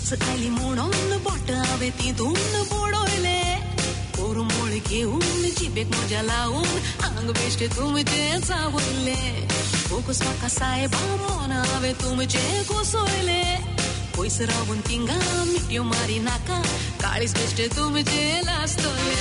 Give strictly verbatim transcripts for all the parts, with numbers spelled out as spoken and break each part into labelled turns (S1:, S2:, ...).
S1: आली म्हणून बोट हांवें तितून बुडयले कोरमोळ घेवन जिबेक म्हज्या लावून आंग बेश्टे तुमचे चावयले फोकस म्हाका सायबा मन हांवें तुमचे कोसयले पयस रावून तिंगा मिट्यो मारी नाका काळीज बेश्टे तुमचे लासतले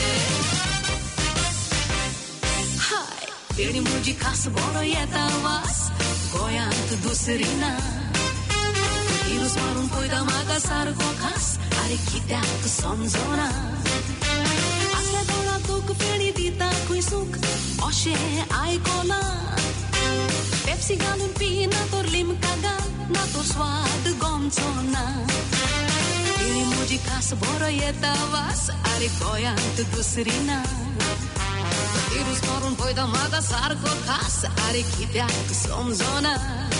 S1: हाय तेणी म्हजी खास बरो येता वास गोंयांत दुसरी ना तिरूस मारून पळयता म्हाका सारको खास आरे कित्याक समजना असल्या तोंडाक तुका फेणी दिता खंय सूख अशें आयकलां पेप्सी घालून पी ना तर लिमका घाल ना तो स्वाद गोमचो ना तेणी म्हजी खास बरो येता वास आरे गोंयांत दुसरी ना तिरूस मारून पळयता म्हाका सारको खास आरे कित्याक समजना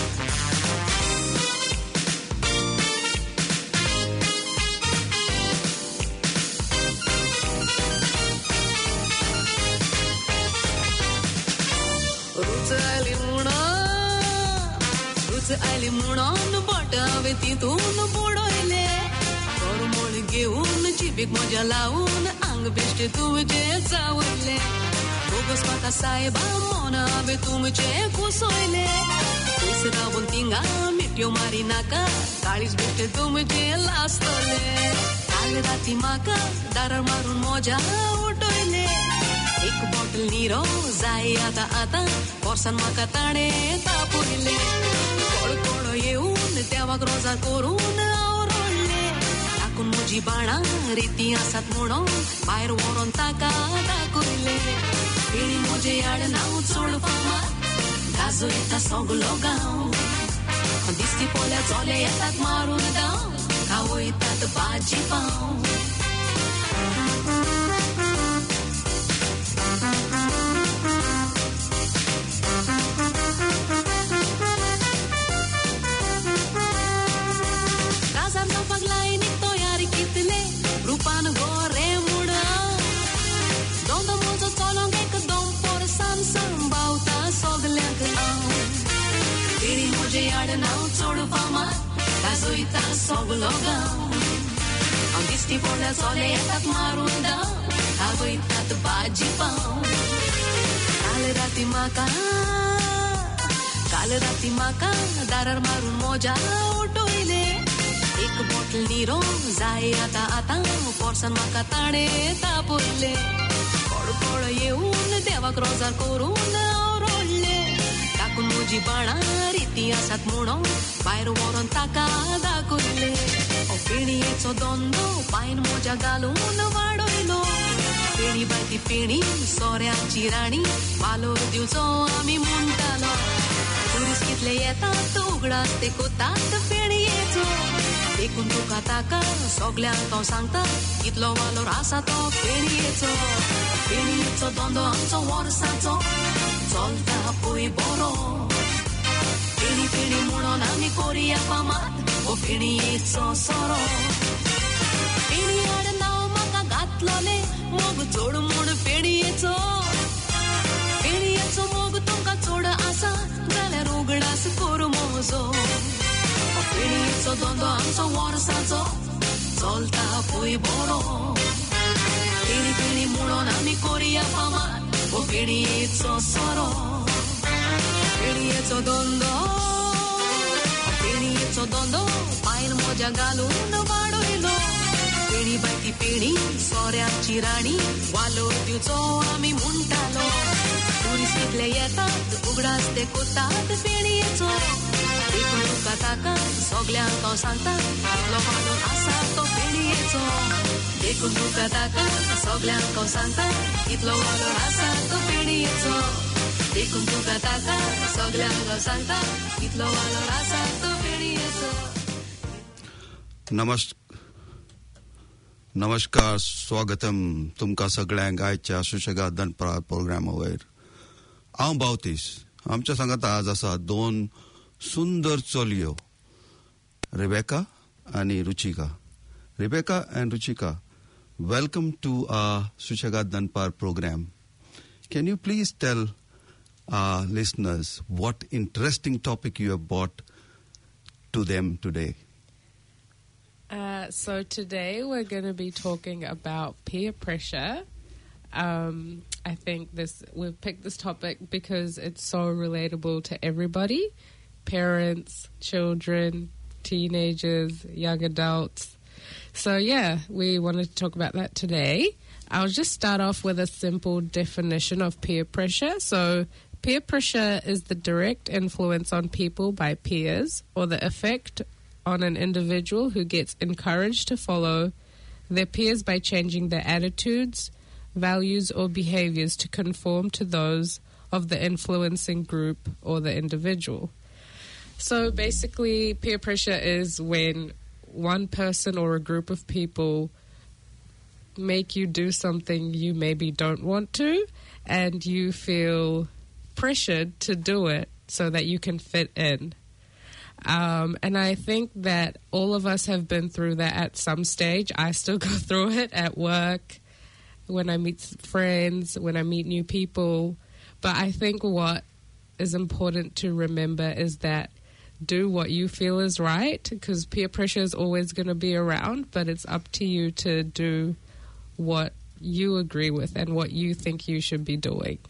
S1: आली म्हणून बोट हांवें तितून बुडयले कोरमोळ घेवन जिबेक म्हज्या लावून आंग बेश्टे तुमचे चावयले बोगस म्हाका सायबा मन हांवें तुमचे कोसयले पयस रावून तिंगा मिट्यो मारी नाका काळीज बेश्टे तुमचे लासतले काल राती म्हाका दारार मारून मोज्या उठयले एक बॉटल निरो जाय आतां आतां पोरसान म्हाका ताणें तापयले कोळकोळो येवन देवाक रोजार करून आवरले ताकून म्हजी बाणां रिती आसात म्हणून भायर व्हरोन ताका दाखयले तेणी म्हजें आडनांव चड फामाद गाजयता सगलो गांव दिसती पोल्या चोले येतात मारून दाव खावयतात भाजी पाव रूपान गोरे मुडा दोन मोजो चलोंक एकदम पोरसान सांबावता सगल्यांक हांव तेणी म्हजें आडनांव चड फामाद गाजयता सगलो गांव हांव दिसती पोल्या चोले येतात मारून दाव खावयतात भाजी पाव काल राती म्हाका काल राती म्हाका दारार मारून मोज्या उठयले एक बॉटल निरो जाय आतां आतां पोरसान म्हाका ताणें तापयले कोळकोळ येवन देवाक रोजार करून आवरले ताकून म्हजी बाणां रिती आसात म्हणून भायर व्हरोन ताका दाखयले फेणयेचो दोंदो पायन मोज्या घालून वाडयलो फेणी बाय ती फेणी सोऱ्याची राणी वालोर दिवचो आमी म्हणटालो ट्युरिस्ट कितले येतात उगडास ते कोतात फेणयेचो देखून तुका ताका सगल्यांक तो सांगता कितलो वालोर आसा तो फेणयेचो फेणयेचो दोंदो आमचो वर्साचो चलता पळय बरो फेणी फेणी म्हणून आमी कोरया फामाद ओ फेणयेचो सोरो फेणी आडनांव म्हाका घातलोले मोग चड म्हूण फेणयेचो फेणयेचो मोग तुमकां चड आसा जाल्यार उगडास कोर मोजो फेणयेचो दोंदो आमचो वर्साचो चलता पळय बरो फेणी फेणी म्हणून आमी कोरया फामाद ओ फेणयेचो सोरो फेणयेचो दोंदो फेणयेचो दोंदो पायन मोज्या घालून वाडयलो फेणी बाय ती फेणी सोऱ्याची राणी वालोर दिवचो आमी म्हणटालो ट्युरिस्ट कितले येतात उगडास ते कोतात फेणयेचो देखून तुका ताका सगल्यांक हांव सांगता कितलो वालोर आसा तो फेणयेचो देखून तुका ताका सगल्यांक हांव सांगता कितलो वालोर आसा तो फेणयेचो देखून तुका ताका सगल्यांक हांव सांगता कितलो वालोर आसा तो फेणयेचो
S2: नमस्कार नमस्कार स्वागतम तुमकां सगळ्यांक आयच्या सुशेगाद दनपार प्रोग्रामा वयर हांव बावतीस आमच्या सांगात आज आसा दोन सुंदर चलयो रेबेका आनी Ruchika Rebecca and Ruchika welcome to our सुशेगाद दनपार program. Can you please tell our listeners what interesting topic you have brought to them today?
S3: Uh, so today we're going to be talking about peer pressure. Um, I think this we've picked this topic because it's so relatable to everybody: parents, children, teenagers, young adults. So yeah, we wanted to talk about that today. I'll just start off with a simple definition of peer pressure. So peer pressure is the direct influence on people by peers, or the effect on an individual who gets encouraged to follow their peers by changing their attitudes, values, or behaviors to conform to those of the influencing group or the individual. So basically, peer pressure is when one person or a group of people make you do something you maybe don't want to, and you feel pressured to do it so that you can fit in. Um, and I think that all of us have been through that at some stage. I still go through it at work, when I meet friends, when I meet new people. But I think what is important to remember is that do what you feel is right, because peer pressure is always going to be around, but it's up to you to do what you agree with and what you think you should be doing.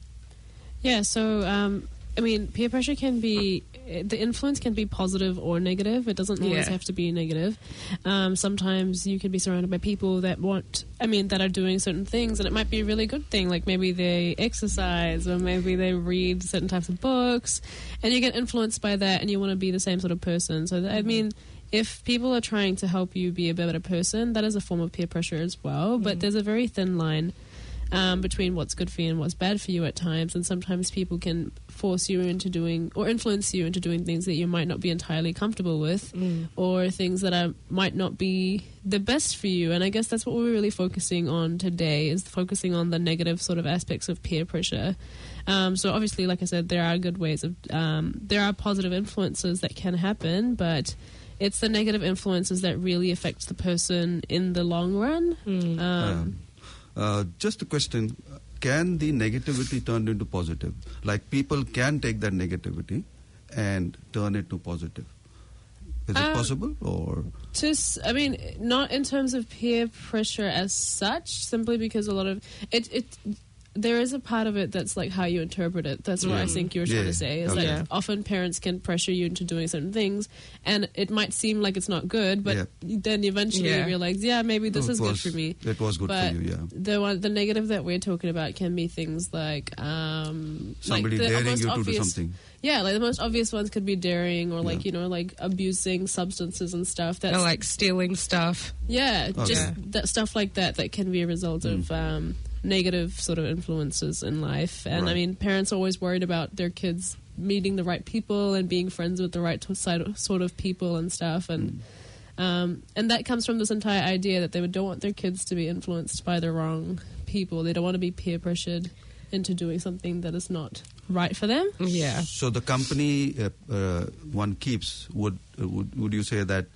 S4: Yeah, so, um, I mean, peer pressure can be, the influence can be positive or negative. It doesn't always
S3: Yeah.
S4: have to be negative. Um, sometimes you can be surrounded by people that want, I mean, that are doing certain things, and it might be a really good thing. Like maybe they exercise, or maybe they read certain types of books, and you get influenced by that, and you want to be the same sort of person. So, I mean, if people are trying to help you be a better person, that is a form of peer pressure as well. But there's a very thin line Um, between what's good for you and what's bad for you at times, and sometimes people can force you into doing or influence you into doing things that you might not be entirely comfortable with,
S3: Mm.
S4: or things that are might not be the best for you. And I guess that's what we're really focusing on today, is focusing on the negative sort of aspects of peer pressure. Um, so obviously, like I said, there are good ways of um, there are positive influences that can happen, but it's the negative influences that really affect the person in the long run.
S3: Mm.
S4: Um,
S2: Um, Uh, just a question, can the negativity turn into positive? Like people can take that negativity and turn it to positive. Is it
S4: Um,
S2: possible? Or
S4: To, s- I mean, not in terms of peer pressure as such, simply because a lot of it, it there is a part of it that's like how you interpret it. That's what I think you were trying
S2: Yeah.
S4: to say. Is
S2: Okay.
S4: that often parents can pressure you into doing certain things, and it might seem like it's not good, but
S2: Yeah.
S4: then eventually
S3: Yeah.
S4: you realize, yeah, maybe this
S2: Oh,
S4: is
S2: it
S4: good
S2: was-
S4: for me.
S2: It was good
S4: But
S2: for you, yeah.
S4: the one, the negative that we're talking about can be things like um,
S2: Somebody
S4: like the
S2: daring
S4: most
S2: you to do
S4: obvious,
S2: something.
S4: Yeah, like the most obvious ones could be daring, or like
S2: Yeah.
S4: you know, like abusing substances and stuff. That's
S3: Or like stealing stuff.
S4: yeah,
S2: Okay.
S4: just
S3: Yeah.
S4: that stuff like that that can be a result of um, negative sort of influences in life. And I
S2: Right.
S4: mean, parents are always worried about their kids meeting the right people and being friends with the right to- side- sort of people and stuff. And um, and that comes from this entire idea that they don't want their kids to be influenced by the wrong people. They don't want to be peer pressured into doing something that is not right for them.
S3: Yeah.
S2: So the company uh, uh, one keeps, would, uh, would would you say that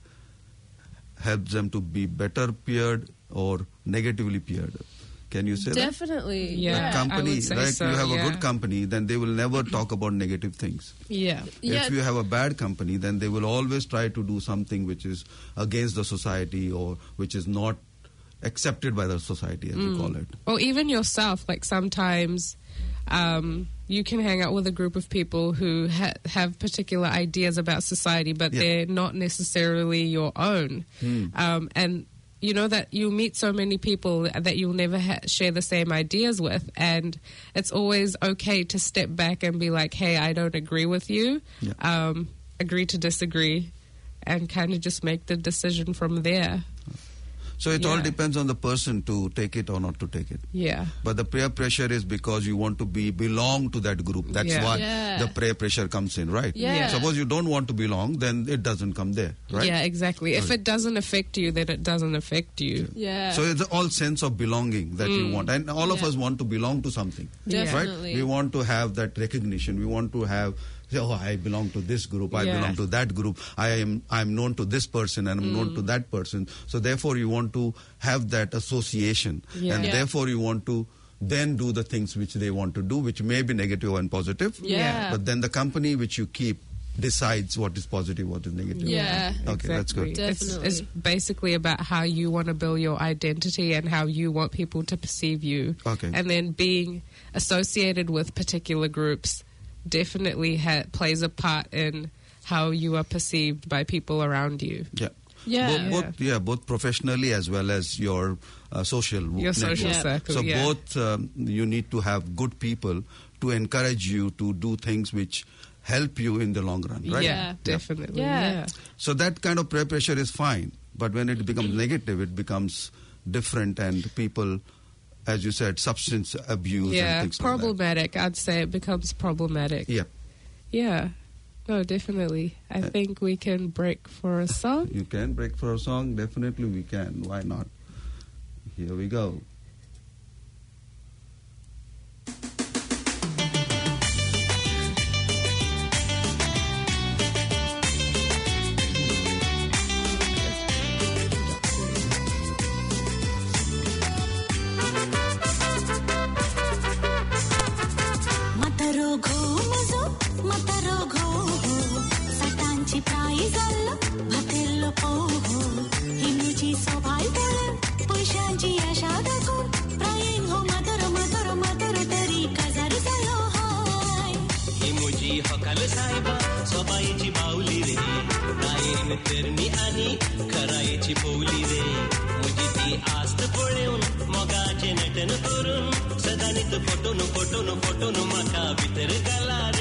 S2: helps them to be better peered or negatively peered? Can you say that?
S4: Definitely.
S3: Yeah.
S2: The
S3: I
S2: company,
S3: would say
S2: like
S3: so,
S2: you have
S3: yeah.
S2: a good company, then they will never talk about negative things.
S3: Yeah.
S4: Yeah.
S2: If you have a bad company, then they will always try to do something which is against the society or which is not accepted by the society, as
S3: Mm.
S2: we call it.
S3: Or even yourself, like sometimes um, you can hang out with a group of people who ha- have particular ideas about society, but
S2: Yeah.
S3: they're not necessarily your own. Um, and you know that you'll meet so many people that you'll never ha- share the same ideas with, and it's always okay to step back and be like, hey, I don't agree with you.
S2: Yeah.
S3: Um, agree to disagree, and kind of just make the decision from there.
S2: So it all
S3: Yeah.
S2: depends on the person to take it or not to take it.
S3: Yeah.
S2: But the peer pressure is because you want to be belong to that group. That's
S3: Yeah.
S2: why
S4: Yeah.
S2: the peer pressure comes in, right?
S4: Yeah.
S3: Yeah.
S2: Suppose you don't want to belong, then it doesn't come there, right?
S3: Yeah, exactly. If
S2: Right.
S3: it doesn't affect you, then it doesn't affect you.
S4: Yeah.
S2: So it's all sense of belonging that you want. And all of
S4: Yeah.
S2: us want to belong to something,
S4: Definitely.
S2: right? We want to have that recognition. We want to have, say, oh, I belong to this group, I
S3: Yeah.
S2: belong to that group, I am I'm known to this person and I'm known to that person. So therefore you want to have that association.
S3: Yeah.
S2: And
S4: Yeah.
S2: therefore you want to then do the things which they want to do, which may be negative and positive.
S4: Yeah.
S2: But then the company which you keep decides what is positive, what is negative.
S4: Yeah.
S2: Okay, that's good.
S4: Definitely.
S3: It's, it's basically about how you want to build your identity and how you want people to perceive you.
S2: Okay.
S3: And then being associated with particular groups definitely ha- plays a part in how you are perceived by people around you.
S2: Yeah.
S4: Yeah.
S2: Both, both, yeah, both professionally as well as your uh, social
S3: Your social
S2: network.
S3: circle,
S2: So
S3: yeah.
S2: both um, you need to have good people to encourage you to do things which help you in the long run, right?
S3: Yeah, definitely.
S4: Yeah.
S3: Yeah.
S2: So that kind of peer pressure is fine, but when it becomes negative, it becomes different, and people, as you said, substance abuse
S3: Yeah,
S2: and things like
S3: problematic. I'd say it becomes problematic.
S2: that. Yeah,
S3: Yeah. No, definitely. I
S2: Uh,
S3: think we can break for a song.
S2: you can break for a song. Definitely, we can. Why not? Here we go.
S5: मतरो घोमजो मतरो घो सटांची प्राइजल्लो भतेल्लो पोहो हिमुची सोभाई बोले पैशांची आशा दाखवून प्रायीण हो मतरो मतरो मतरो तरी कजार झालो हाय
S6: हिमुजी हकाल साहेबा सोबाईची बावली रे प्रायीण पेरणी आणि खरायची पवली रे मुजी ती आस्त पळेवून मोगाचे नटन करून सदानीत फोटोन फोटोन फोटोन म्हाका भितर घाला रे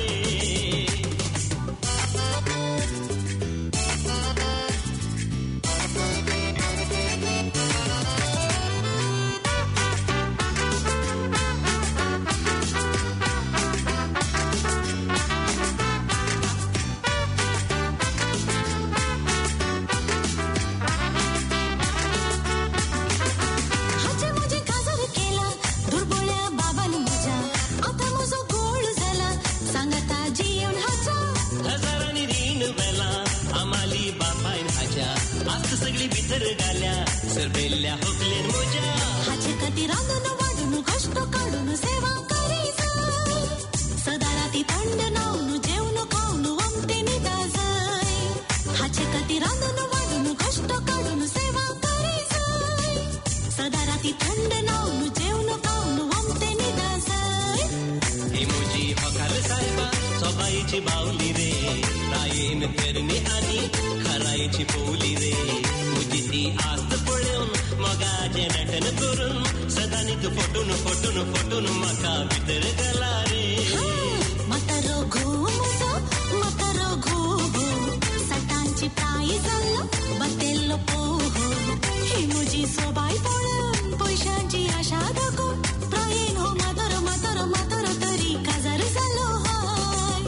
S5: हाचे मुझे काजर केला दुर्बळ्या बाबान माझ्या आता मुजो गोळ झाला सांगता जीवन हाचा
S6: हजारांनी रीण वेला आमाली बापायन हाच्या आस्त सगळी भितर घाल्या सरबेल्ल्या होकलेन मोज्या
S5: हाचे कधी रांदून वाढून कष्ट काढून सेवा करीजाय सदा राती थंड नावून जेवण खाऊन वमते निदाजाय हाचे कधी रांदून वाढून कष्ट काढून सेवा करीजाय सदा राती थंड नावून जेवण खाऊन वमते निदाजाय
S6: हिमुजी हकाल साहेबा सोबाईची बावली रे रायेन पेरणी आणि खरायची पवली रे मुजी ती आस्त पळेवून मोगाचे नटन करून सदानीत फोटोन फोटोन फोटोन म्हाका भितर घाला रे
S5: मतरो घोमजो मतरो घोबो सटांची प्राइजल्लो भतेल्लो पोहो हिमुजी सोबाई पळून पैशांची आशा दाखवून प्रायीण हो मतरो मतरो मतरो तरी काजार झालो हाय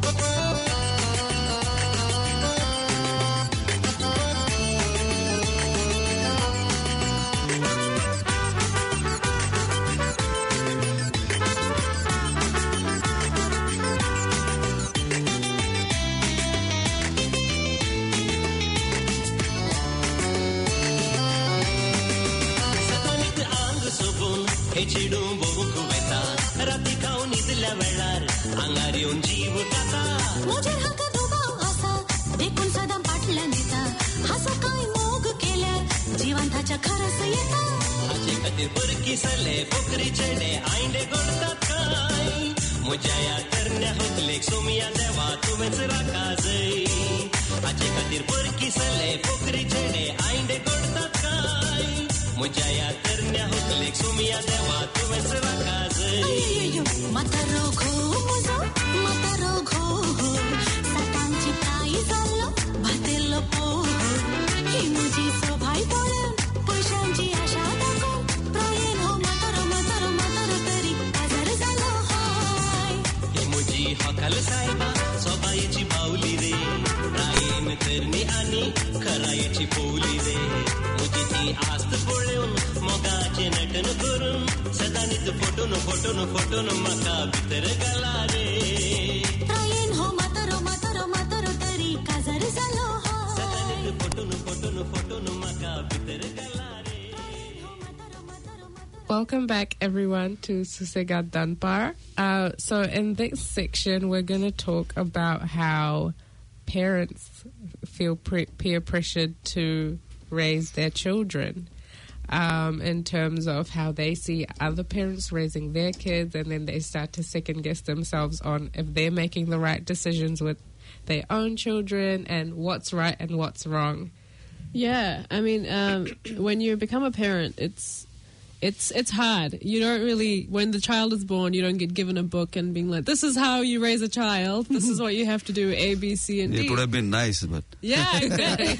S6: सदानीत आंग सोबून हे चिडू बोवूंक वेता राती खावन न्हिदल्या वेळार आंगार येवन जीव काता
S5: मुजेर हाका दुबाव आसा देखून सदां पाटल्यान दिता हासो काय मोग केल्यार जिवंताच्या खरस येता
S6: हाचे खातीर परकी सले पोकरी चेडे आयंडे घडतात काय म्हज्या ह्या तरण्या हकलेक सोमिया देवा तुवेंच राखा जय हाचे खातीर परकी सले पोकरी चेडे आयंडे घडतात काय म्हज्या ह्या तरण्या हकलेक सोमिया देवा तुवेंच राखा जय
S5: अय्यय्यो मतरो घोमजो मतरो घो सटांची प्राइजल्लो भतेल्लो पोहो हिमुजी सोभाई पळून पैशांची आशा दाखवून प्रायीण हो मतरो मतरो मतरो तरी काजार झालो हाय
S6: हिमुजी हकाल साहेबा सोबाईची बावली रे रायेन तरणी आणि खरायची पवली रे मुजी ती आस्त पळेवून मोगाचे नटन करून सदानीत फोटोन फोटोन फोटोन म्हाका भितर घाला रे
S5: प्रायीण हो मतरो मतरो मतरो तरी काजार झालो हाय
S6: सदानीत फोटोन फोटोन फोटोन म्हाका भितर घाला रे
S3: Welcome back, everyone, to Susegad Dunbar. Uh, so in this section, we're going to talk about how parents feel pre- peer pressured to raise their children. Um, in terms of how they see other parents raising their kids, and then they start to second guess themselves on if they're making the right decisions with their own children and what's right and what's wrong.
S4: Yeah, I mean, um, when you become a parent, it's it's it's hard. You don't really, when the child is born, you don't get given a book and being like, this is how you raise a child. This is what you have to do, A, B, C, and D.
S2: It would have been nice, but
S4: Yeah, exactly.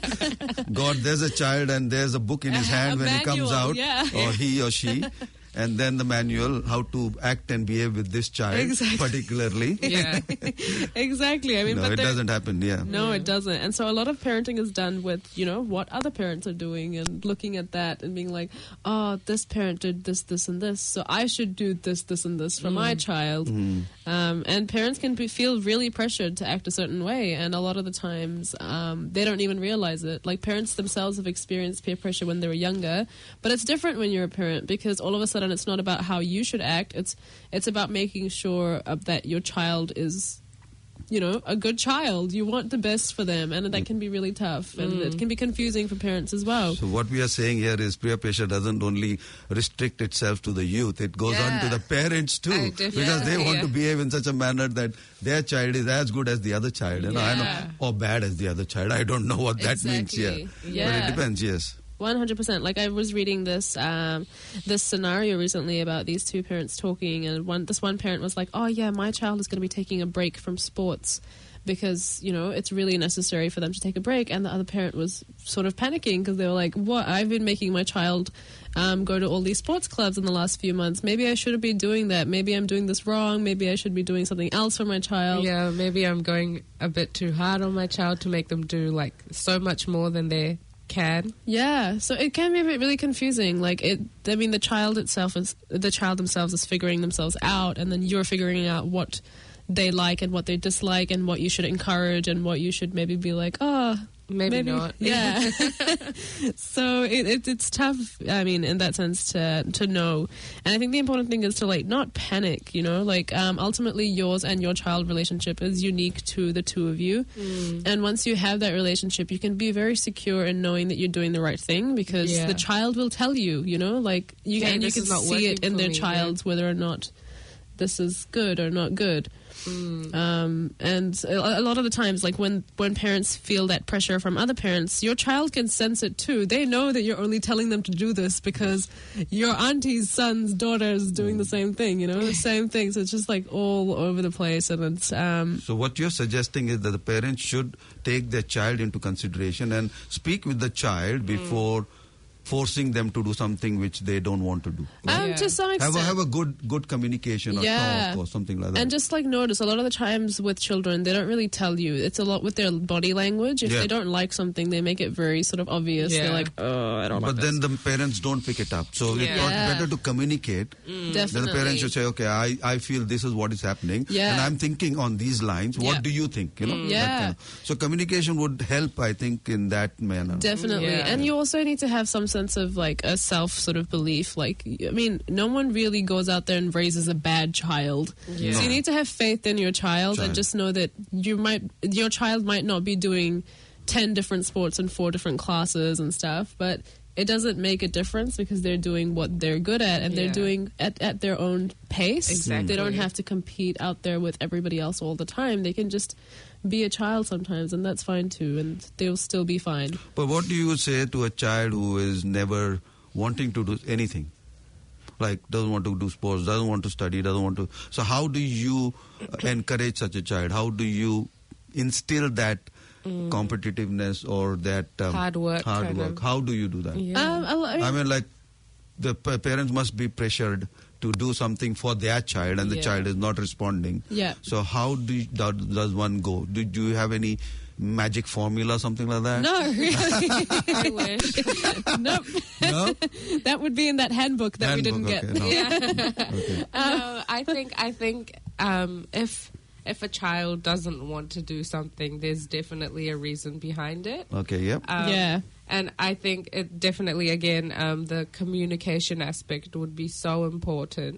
S2: God, there's a child and there's a book in his
S4: A
S2: hand when he
S4: manual,
S2: comes out,
S4: yeah.
S2: or he or she, and then the manual how to act and behave with this child,
S4: Exactly.
S2: particularly.
S3: Yeah.
S4: Exactly. I mean,
S2: No,
S4: but
S2: it
S4: there-
S2: doesn't happen. Yeah.
S4: No, it doesn't. And so a lot of parenting is done with, you know, what other parents are doing and looking at that and being like, oh, this parent did this, this, and this, so I should do this, this, and this for my child.
S2: Mm.
S4: Um, and parents can be, feel really pressured to act a certain way. And a lot of the times um, they don't even realize it. Like, parents themselves have experienced peer pressure when they were younger. But it's different when you're a parent, because all of a sudden it's not about how you should act. It's, it's about making sure uh, that your child is, you know, a good child. You want the best for them, and that can be really tough, and it can be confusing for parents as well.
S2: So what we are saying here is peer pressure doesn't only restrict itself to the youth. It goes on to
S3: Yeah.
S2: the parents too,
S3: Oh,
S2: because
S3: definitely,
S2: they want
S3: yeah.
S2: to behave in such a manner that their child is as good as the other child, you know, I know,
S3: Yeah.
S2: or bad as the other child. I don't know what that means here,
S4: Exactly.
S2: but
S4: Yeah.
S2: it depends. Yes.
S4: one hundred percent. Like, I was reading this um, this scenario recently about these two parents talking, and one this one parent was like, oh yeah, my child is going to be taking a break from sports because, you know, it's really necessary for them to take a break. And the other parent was sort of panicking because they were like, what? I've been making my child um, go to all these sports clubs in the last few months. Maybe I shouldn't be doing that. Maybe I'm doing this wrong. Maybe I should be doing something else for my child.
S3: Yeah, maybe I'm going a bit too hard on my child to make them do like so much more than they can.
S4: Yeah, so it can be a bit really confusing. Like, it, I mean, the child itself is the child themselves is figuring themselves out, and then you're figuring out what they like and what they dislike, and what you should encourage and what you should maybe be like, oh,
S3: Maybe, not.
S4: Yeah. So it, it, it's tough. I mean, in that sense, to to know. And I think the important thing is to like not panic. You know, like um, ultimately, yours and your child relationship is unique to the two of you.
S3: Mm.
S4: And once you have that relationship, you can be very secure in knowing that you're doing the right thing, because
S3: Yeah.
S4: the child will tell you. You know, like you
S3: Hey,
S4: and you
S3: this
S4: can
S3: is not
S4: see it
S3: working
S4: in
S3: for
S4: their
S3: me,
S4: child whether or not this is good or not good.
S3: Mm.
S4: Um, and a, a lot of the times, like when, when parents feel that pressure from other parents, your child can sense it too. They know that you're only telling them to do this because your auntie's son's daughter is doing the same thing, you know, the same thing. So it's just like all over the place. And it's, um,
S2: So what you're suggesting is that the parents should take their child into consideration and speak with the child before forcing them to do something which they don't want to do.
S4: um,
S3: Yeah.
S4: to some
S2: Have
S4: extent.
S2: a, have a good good communication or
S4: Yeah.
S2: talk or something like that.
S4: And just like notice, a lot of the times with children, they don't really tell you. It's a lot with their body language. If
S2: Yeah.
S4: they don't like something, they make it very sort of obvious.
S3: Yeah.
S4: They're like, oh, I don't
S2: but
S4: like
S2: then
S4: this.
S2: the parents don't pick it up. So it's
S3: Yeah.
S2: not
S4: Yeah.
S2: better to communicate.
S4: Definitely.
S2: Then the parents should say, okay, I, I feel this is what is happening.
S4: Yeah.
S2: And I'm thinking on these lines. What
S4: Yeah.
S2: do you think? You know. that
S4: Yeah.
S2: kind of- So communication would help, I think, in that manner.
S4: Definitely.
S3: Yeah.
S4: And you also need to have some sense of like a self sort of belief. Like, I mean, no one really goes out there and raises a bad child.
S3: Yeah.
S4: So you need to have faith in your child,
S2: Child.
S4: and just know that you might, your child might not be doing ten different sports and four different classes and stuff, but it doesn't make a difference because they're doing what they're good at, and they're
S3: Yeah.
S4: doing at, at their own pace.
S3: Exactly.
S4: They don't have to compete out there with everybody else all the time. They can just be a child sometimes, and that's fine too, and they'll still be fine.
S2: But what do you say to a child who is never wanting to do anything? Like doesn't want to do sports, doesn't want to study, doesn't want to. So how do you uh, encourage such a child? How do you instill that competitiveness or that um,
S3: Hard work
S2: Hard
S3: kind
S2: work.
S3: of.
S2: How do you do that?
S3: Yeah.
S4: Um, I, I mean,
S2: I mean, like the pa- parents must be pressured to do something for their child, and the
S3: Yeah.
S2: child is not responding.
S4: Yeah.
S2: So how do you, does, does one go? Do, do you have any magic formula, something like that?
S4: no, really.
S3: I wish.
S4: Nope.
S2: No?
S4: That would be in that handbook that we didn't
S2: Handbook,
S4: get.
S2: okay, no.
S3: Yeah.
S2: Okay.
S3: no, I think I think um, if if a child doesn't want to do something, there's definitely a reason behind it.
S2: Okay, yep.
S3: Um,
S4: Yeah.
S3: And I think it definitely, again, um, the communication aspect would be so important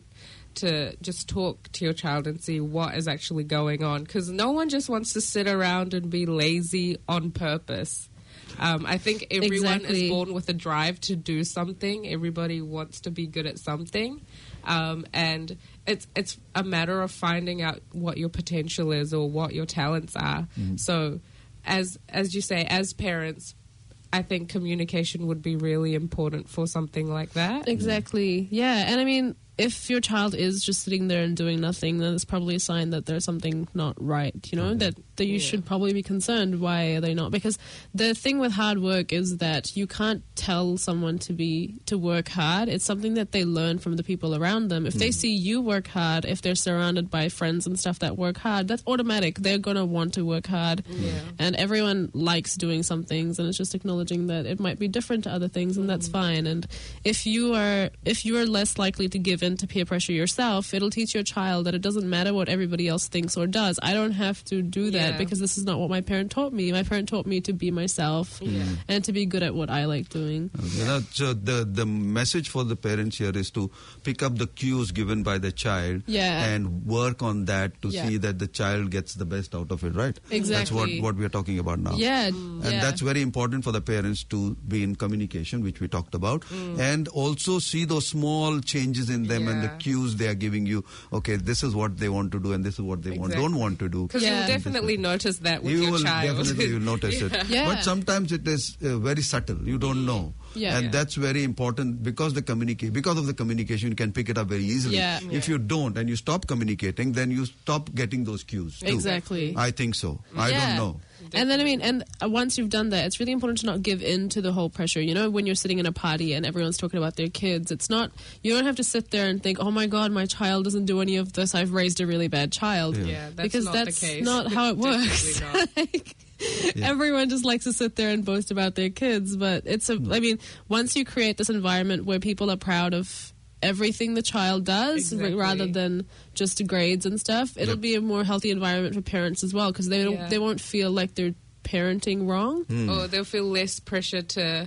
S3: to just talk to your child and see what is actually going on, because no one just wants to sit around and be lazy on purpose. Um, I think everyone
S4: Exactly.
S3: is born with a drive to do something. Everybody wants to be good at something. Um, and it's it's a matter of finding out what your potential is or what your talents are. So as as you say, as parents, I think communication would be really important for something like that.
S4: Exactly. Yeah. And I mean, if your child is just sitting there and doing nothing, then it's probably a sign that there's something not right, you know, that, that you
S3: Yeah.
S4: should probably be concerned. Why are they not? Because the thing with hard work is that you can't tell someone to be to work hard. It's something that they learn from the people around them. If they see you work hard, if they're surrounded by friends and stuff that work hard, that's automatic. They're going to want to work hard.
S3: Yeah.
S4: And everyone likes doing some things, and it's just acknowledging that it might be different to other things, and that's fine. And if you are if you are less likely to give in to peer pressure yourself, it'll teach your child that it doesn't matter what everybody else thinks or does. I don't have to do that
S3: Yeah.
S4: because this is not what my parent taught me. My parent taught me to be myself and to be good at what I like doing.
S2: You know, so the the message for the parents here is to pick up the cues given by the child
S4: Yeah.
S2: and work on that to
S4: Yeah.
S2: see that the child gets the best out of it, right? That's
S4: Exactly.
S2: what, what we are talking about now.
S4: Yeah,
S2: And
S4: yeah.
S2: that's very important for the parents to be in communication, which we talked about, and also see those small changes in them and the
S3: Yeah.
S2: cues they are giving you. Okay, this is what they want to do and this is what they want,
S3: Exactly.
S2: don't want to do.
S3: Because
S4: Yeah.
S3: you'll definitely notice that with
S2: You
S3: your
S2: will
S3: child.
S2: definitely notice it.
S4: Yeah.
S2: But sometimes it is uh, very subtle. You don't know.
S4: Yeah.
S2: And
S4: Yeah.
S2: that's very important because the communica- because of the communication, you can pick it up very easily.
S4: Yeah.
S2: If you don't and you stop communicating, then you stop getting those cues too.
S4: Exactly.
S2: I think so. I
S4: Yeah.
S2: don't know.
S4: And then, I mean, and uh, once you've done that, it's really important to not give in to the whole pressure. You know, when you're sitting in a party and everyone's talking about their kids, it's not, you don't have to sit there and think, oh my God, my child doesn't do any of this. I've raised a really bad child.
S2: Yeah.
S3: Yeah, that's
S4: because
S3: not
S4: that's
S3: the case.
S4: not how it works.
S3: Definitely not.
S4: Like, everyone just likes to sit there and boast about their kids. But it's a, I mean, once you create this environment where people are proud of everything the child does
S3: Exactly.
S4: rather than just grades and stuff, it'll
S2: Yep.
S4: be a more healthy environment for parents as well, because they don't
S3: Yeah.
S4: they won't feel like they're parenting wrong.
S3: Or they'll feel less pressure to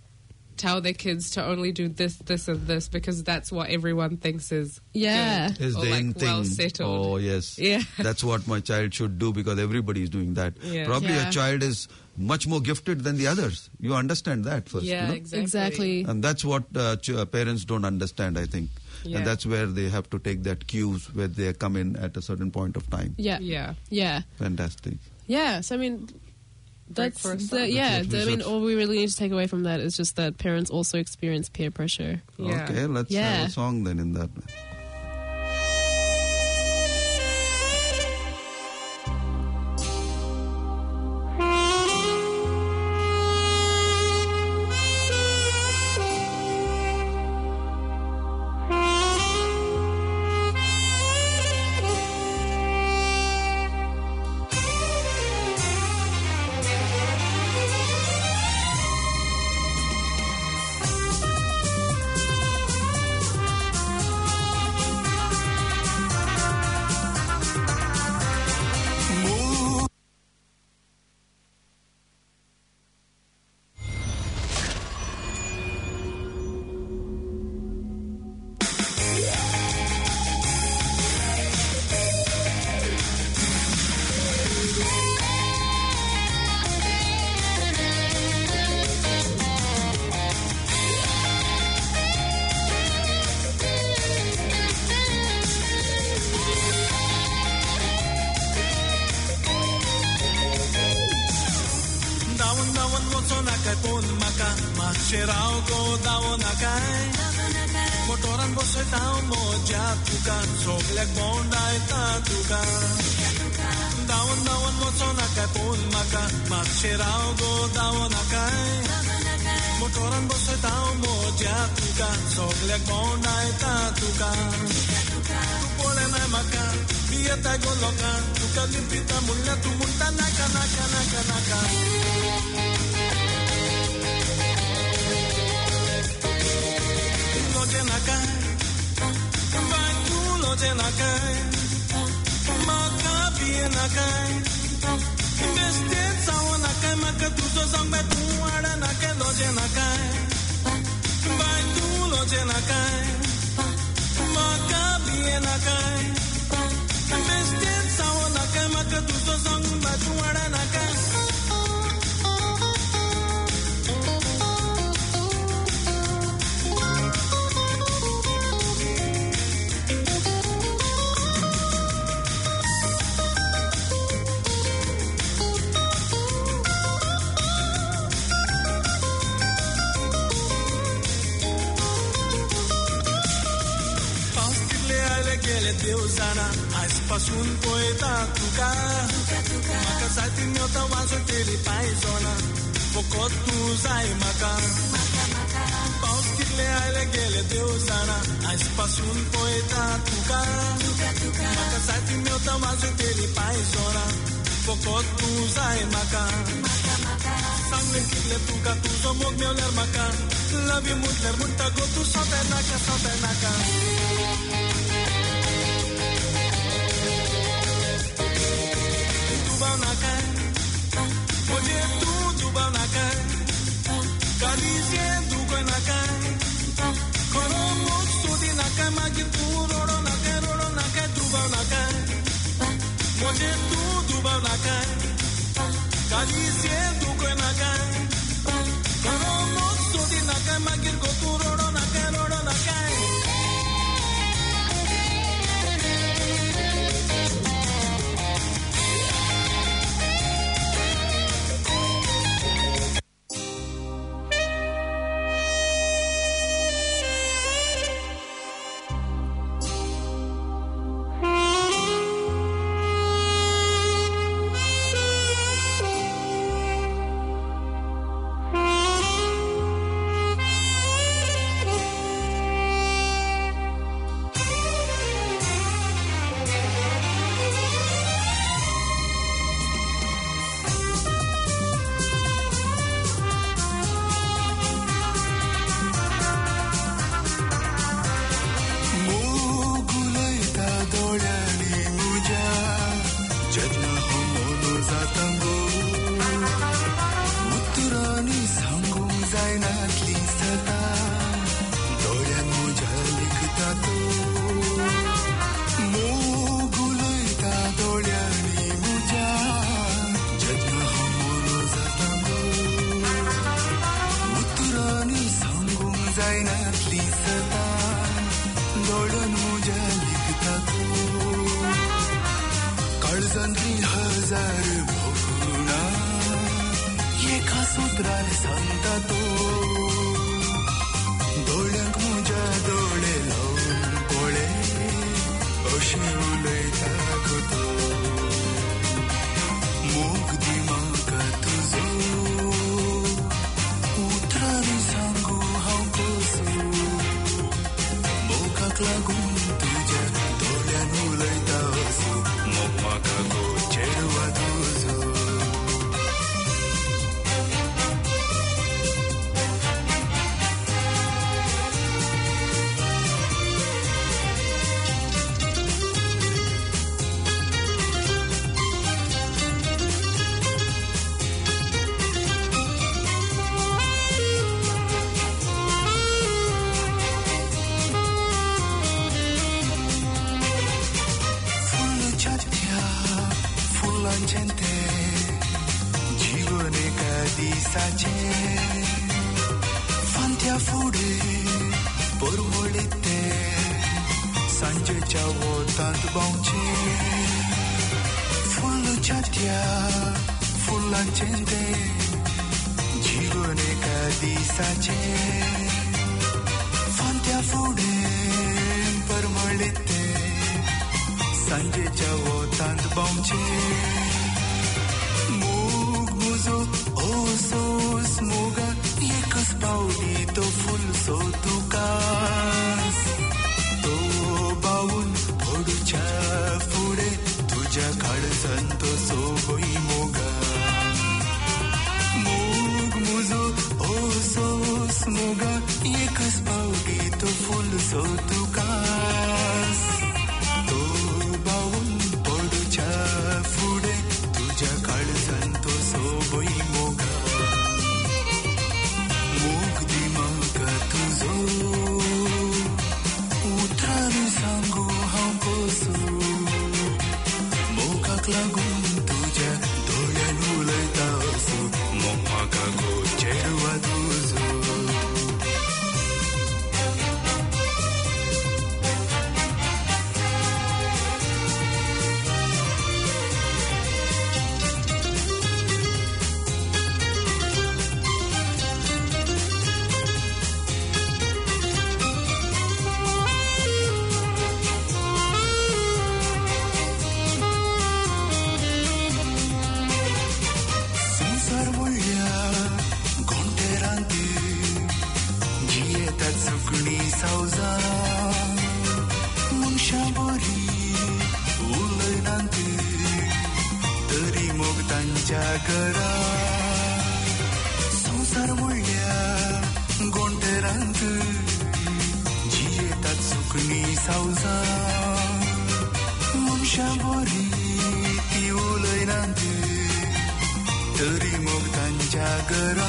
S3: tell their kids to only do this, this, and this because that's what everyone thinks is
S4: Yeah.
S3: good
S2: Is
S3: or
S2: the
S3: like
S2: in thing.
S3: well settled.
S2: Oh, yes.
S3: Yeah.
S2: That's what my child should do because everybody is doing that.
S3: Yeah.
S2: Probably
S4: Yeah.
S2: a child is much more gifted than the others. You understand that first.
S3: Yeah,
S2: you know?
S3: exactly.
S4: Exactly.
S2: And that's what uh, ch- uh, parents don't understand, I think.
S3: Yeah.
S2: And that's where they have to take that cues where they come in at a certain point of time.
S4: Yeah.
S3: Yeah.
S4: Yeah.
S2: Fantastic.
S4: Yeah. So I mean,
S3: Break
S4: that's
S3: for a
S4: the,
S3: song.
S4: yeah.
S2: That's
S4: the-
S2: what
S4: I mean,
S2: research-
S4: all we really need to take away from that is just that parents also experience peer pressure.
S3: Yeah.
S2: Okay, let's
S4: Yeah.
S2: have a song then in that.
S7: Dawan dawan mo so nakapon maka Masyeraw ko dawan nakay Motoran mo sa tao mo jatukan Sogleg mo dahil tatukan Dawan dawan mo so nakapon maka Masyeraw ko dawan nakay Motoran mo sa tao mo jatukan Sogleg mo dahil tatukan Tupole na maka Biya tayo loka Tukalimpita mula tumunta naka naka naka naka Loje nakai Vai tu loje nakai Maka biya nakai Bested sawa nakai Maka tu so sangbe tu ada nakai Loje nakai Vai tu loje nakai Maka biya संग बाजू वाडा नाका दिवसाना आजपासून पोयता तुका म्हाका साथी मेवता वाजो तेली पायजोना फकत तूं जाय म्हाका पावस कितले आयले गेले देव जाणा आजपासून पोयता तुका म्हाका साथी मेवता वाजो तेली पायजोना फकत तूं जाय म्हाका सांगले कितले तुका तुजो मोग मेवल्यार म्हाका लव यू म्हटल्यार म्हणटा गो तूं सोंपें नाका सोंपें नाका Oye tú, tú va una calle, caricia tú con la calle, con un mozo de la cama que tú roro la calle, roro la calle, tú va una calle. Oye tú, tú va una calle, caricia tú con la calle, con un mozo de la cama que tú roro la calle, roro la calle.
S8: लागून तुझ्या
S7: जगरा संसार मुळ्या गोंटेरांत जियेतात सुकणी सावजा मनशा बरी ती उलयनात तरी मोग तांच्या घरा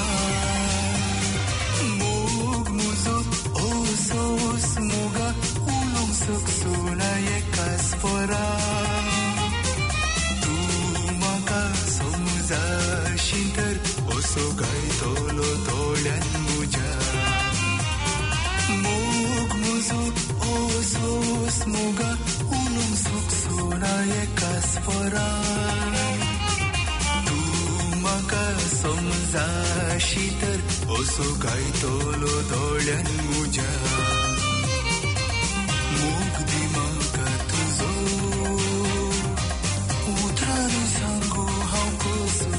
S7: मोग मुजो ओसोस मोगा उलोंग सकसोना एका स्वरा शिंतर असो गायतलो दोळ्यान मुजा मोग मुजो ओसोस मोगा उलोंग सकसोना एका स्वरा तूं म्हाका समजाशी तर असो गायतलो दोळ्यान मुजा मोग दी म्हाका तुजो उतरार सांगू हांव कसो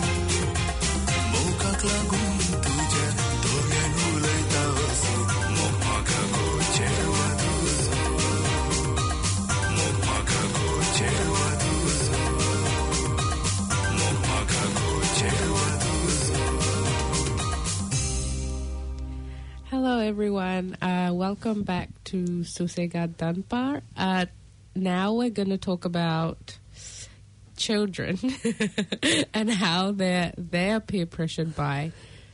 S7: मोगाक लागून तुज्या दोळ्यान उलयता असो मोग म्हाका गोचेरवा तुजो मोग म्हाका गोचेरवा तुजो मोग म्हाका गोचेरवा तुजो.
S3: Hello, everyone. Uh, welcome back to Susegad Danpar. Uh, now we're going to talk about children and how they're they're peer pressured by,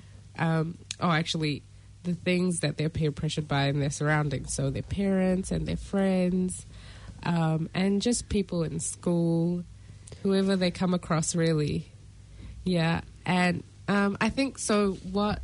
S3: um, oh, actually, the things that they're peer pressured by in their surroundings. So their parents and their friends, um, and just people in school, whoever they come across, really. Yeah, and um, I think so. What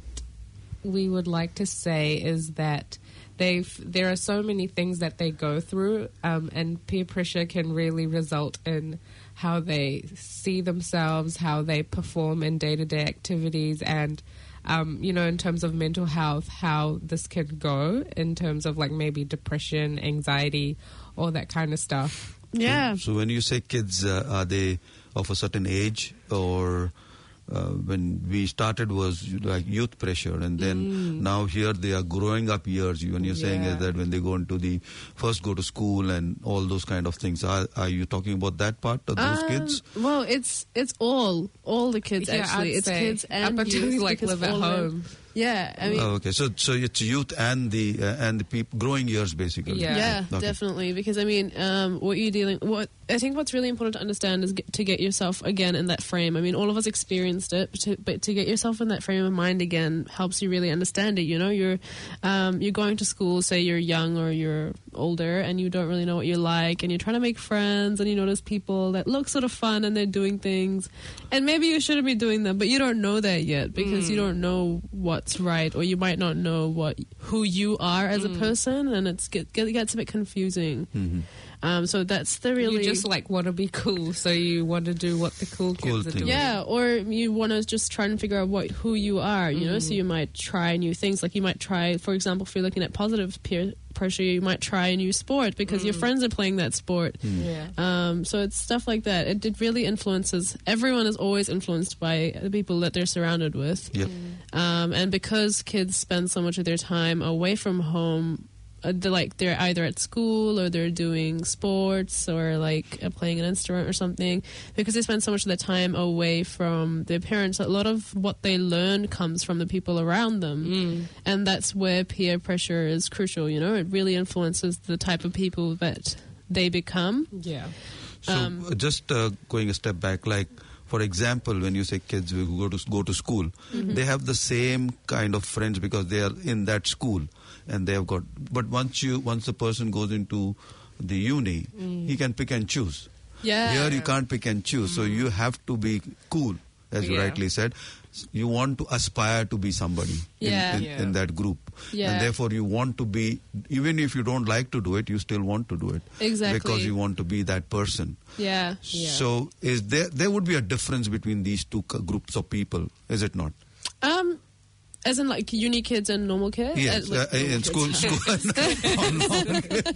S3: we would like to say is that they've there are so many things that they go through, um, and peer pressure can really result in how they see themselves, how they perform in day-to-day activities, and um, you know, in terms of mental health, how this can go in terms of like maybe depression, anxiety, all that kind of stuff.
S4: Yeah.
S2: So, so when you say kids, uh, are they of a certain age, or uh, when we started was like youth pressure, and then
S3: Mm.
S2: now here they are growing up years. When you're saying
S3: Yeah.
S2: is that when they go into the first go to school and all those kind of things, are, are you talking about that part of those
S4: Um,
S2: kids?
S4: Well, it's it's all all the kids
S3: Yeah,
S4: actually.
S3: I'd
S4: it's
S3: say
S4: kids and
S3: up until
S4: youth,
S3: you like
S4: because
S3: live at
S4: all of them-
S3: home.
S4: Yeah, I mean,
S2: Oh, okay, so so it's youth and the uh, and the peop- growing years basically.
S3: Yeah.
S4: yeah,
S2: Okay.
S4: definitely. Because I mean, um, what you're dealing, what I think what's really important to understand is get, to get yourself again in that frame. I mean, all of us experienced it, but to, but to get yourself in that frame of mind again helps you really understand it. You know, you're um, you're going to school, say you're young or you're older, and you don't really know what you like, and you're trying to make friends, and you notice people that look sort of fun and they're doing things, and maybe you shouldn't be doing them, but you don't know that yet because you don't know what's right, or you might not know what who you are as a person, and it's get, it gets a bit confusing.
S2: Mm-hmm.
S4: Um, so that's the really
S3: You just like want to be cool, so you want to do what the cool kids
S2: Cool
S3: are
S2: thing.
S3: doing.
S4: yeah, or you want to just try and figure out what who you are, you know.
S3: Mm.
S4: So you might try new things, like you might try, for example, if you're looking at positive peer pressure, you might try a new sport because your friends are playing that sport.
S3: Yeah.
S4: Um, so it's stuff like that. It, it really influences. Everyone is always influenced by the people that they're surrounded with.
S2: Yep.
S4: Um, and because kids spend so much of their time away from home, uh, they're like they're either at school or they're doing sports or like uh, playing an instrument or something, because they spend so much of their time away from their parents, a lot of what they learn comes from the people around them. And that's where peer pressure is crucial, you know. It really influences the type of people that they become.
S3: Yeah.
S2: So
S4: Um,
S2: uh, just uh, going a step back, like for example, when you say kids who go to go to school, they have the same kind of friends because they are in that school, and they have got. But once you once the person goes into the uni, he can pick and choose.
S4: Yeah.
S2: Here you can't pick and choose, so you have to be cool, as you
S3: Yeah.
S2: rightly said. You want to aspire to be somebody in,
S4: Yeah.
S2: in,
S3: Yeah.
S2: in that group,
S4: Yeah.
S2: and therefore you want to be. Even if you don't like to do it, you still want to do it
S4: Exactly.
S2: because you want to be that person.
S4: Yeah.
S3: Yeah.
S2: So, is there there would be a difference between these two c- groups of people, is it not?
S4: Um, as in like uni kids and normal kids?
S2: Yes,
S4: Uh, like
S2: uh,
S4: normal
S2: in
S4: kids.
S2: school, school, no, normal.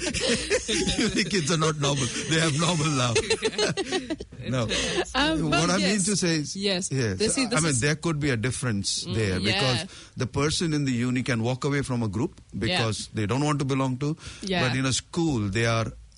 S2: Uni kids are not normal; they have normal now. No,
S4: Um, but
S2: what I mean
S4: yes.
S2: to say is,
S4: Yes.
S2: yes.
S4: This- see,
S2: I
S4: this
S2: mean,
S4: is-
S2: there could be a difference there
S4: yeah.
S2: because the person in the uni can walk away from a group because they don't want to belong to.
S4: Yeah.
S2: But in a school, they are. Uh,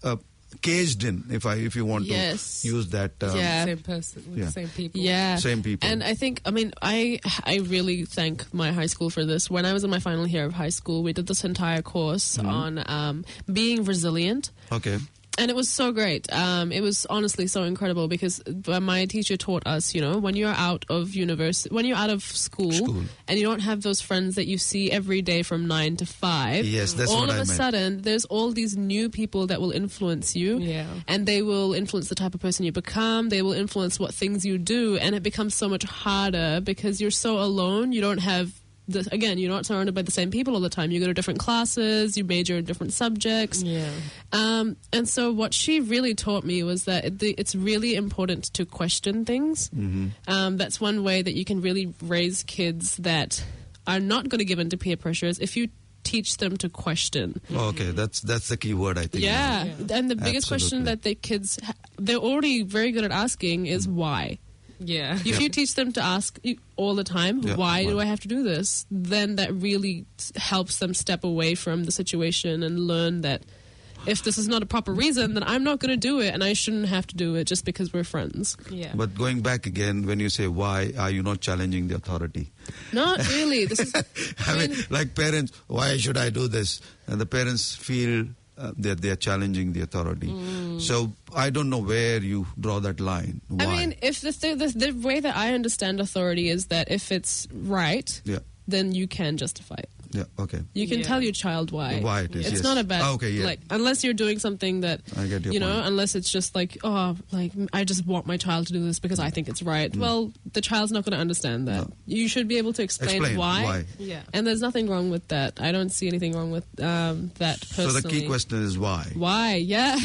S2: caged in, if I if you want
S4: Yes.
S2: to use that. Um,
S4: Yeah.
S3: Same person with
S2: Yeah.
S3: the same people.
S4: Yeah.
S2: Same people.
S4: And I think, I mean, I I really thank my high school for this. When I was in my final year of high school, we did this entire course on um, being resilient.
S2: Okay.
S4: And it was so great. Um, it was honestly so incredible because uh, my teacher taught us, you know, when you're out of university, when you're out of school,
S2: School.
S4: and you don't have those friends that you see every day from nine to five.
S2: Yes, that's
S4: all
S2: what
S4: of
S2: I
S4: a
S2: meant.
S4: sudden, there's all these new people that will influence you.
S3: Yeah.
S4: And they will influence the type of person you become. They will influence what things you do. And it becomes so much harder because you're so alone. You don't have the, again, you're not surrounded by the same people all the time. You go to different classes, you major in different subjects.
S3: Yeah.
S4: Um, and so what she really taught me was that it, the, it's really important to question things.
S2: Mm-hmm.
S4: Um, that's one way that you can really raise kids that are not going to give in to peer pressures if you teach them to question.
S2: Okay, that's that's the key word, I think.
S4: Yeah.
S3: Yeah.
S4: And the biggest question
S2: Absolutely.
S4: that the kids, ha- they're already very good at asking is why.
S3: Yeah.
S4: If you teach them to ask you all the time,
S2: Yeah,
S4: why do
S2: why?
S4: I have to do this? Then that really s- helps them step away from the situation and learn that if this is not a proper reason, then I'm not going to do it and I shouldn't have to do it just because we're friends.
S3: Yeah.
S2: But going back again, when you say why, are you not challenging the authority?
S4: Not really. This is
S2: I mean, like parents, why should I do this? And the parents feel uh, that they are challenging the authority. So I don't know where you draw that line. Why?
S4: I mean, if the, th- the the way that I understand authority is that if it's right,
S2: yeah,
S4: then you can justify it.
S2: yeah, okay.
S4: You can
S3: Yeah.
S4: tell your child why.
S2: Why it is,
S4: It's
S2: yes.
S4: not about
S2: Ah, okay, yeah.
S4: like unless you're doing something that
S2: I get your
S4: you know,
S2: point.
S4: unless it's just like oh, like I just want my child to do this because I think it's right. Well, the child's not going to understand that.
S2: Mm. No.
S4: You should be able to explain,
S2: Explain
S4: why.
S2: why.
S3: Yeah.
S4: And there's nothing wrong with that. I don't see anything wrong with um, that personally.
S2: So the key question is why?
S4: Why? Yeah.